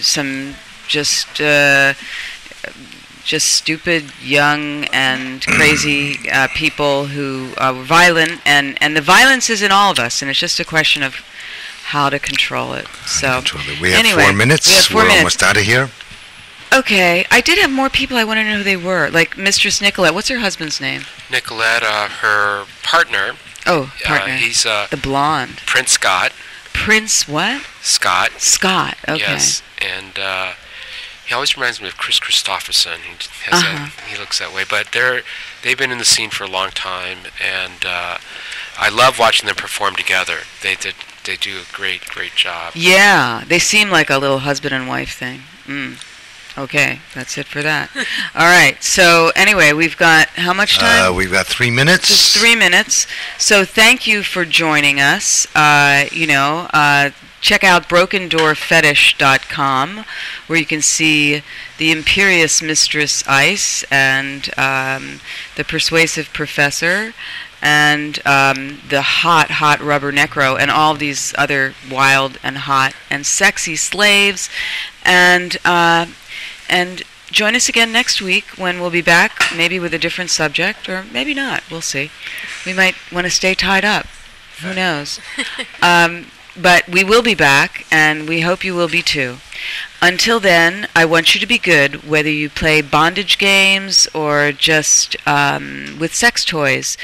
just stupid, young, and crazy people who are violent, and the violence is in all of us, and it's just a question of how to control it. So we have 4 minutes. We're almost out of here. Okay, I did have more people. I want to know who they were, like Mistress Nicolette. What's her husband's name? Nicolette, her partner. Oh, partner. He's the blonde. Prince Scott. Prince what? Scott. Scott. Okay. Yes, and he always reminds me of Chris Christopherson. He looks that way. But they've been in the scene for a long time, and I love watching them perform together. They do a great job. Yeah, they seem like a little husband and wife thing. Okay, that's it for that. All right. So anyway, we've got how much time? We've got 3 minutes. Just 3 minutes. So thank you for joining us. Check out BrokenDoorFetish.com, where you can see the Imperious Mistress Ice and the Persuasive Professor and the hot Rubber Necro and all these other wild and hot and sexy slaves. And join us again next week when we'll be back, maybe with a different subject, or maybe not. We'll see. We might want to stay tied up. Who knows? But we will be back, and we hope you will be too. Until then, I want you to be good, whether you play bondage games or just with sex toys.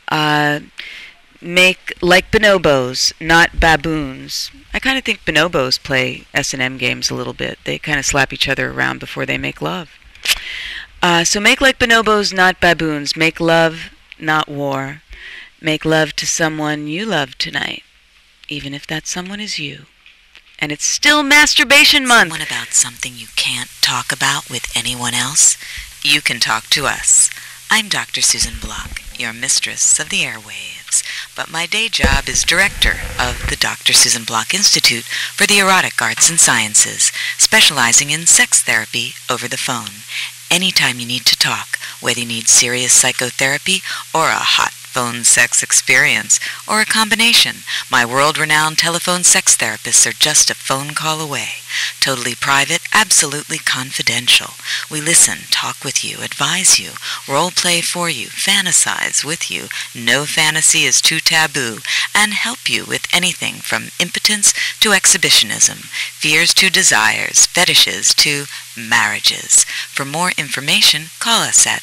Make like bonobos, not baboons. I kind of think bonobos play S&M games a little bit. They kind of slap each other around before they make love. So make like bonobos, not baboons. Make love, not war. Make love to someone you love tonight, even if that someone is you. And it's still Masturbation Month. Someone about something you can't talk about with anyone else? You can talk to us. I'm Dr. Susan Block, your mistress of the airwaves, but my day job is director of the Dr. Susan Block Institute for the Erotic Arts and Sciences, specializing in sex therapy over the phone. Anytime you need to talk, whether you need serious psychotherapy or a hot phone sex experience, or a combination, my world-renowned telephone sex therapists are just a phone call away. Totally private, absolutely confidential. We listen, talk with you, advise you, role play for you, fantasize with you. No fantasy is too taboo, and help you with anything from impotence to exhibitionism, fears to desires, fetishes to marriages. For more information, call us at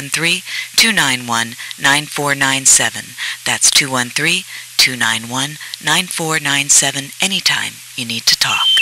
213-291-9497. That's 213-291-9497 anytime you need to talk.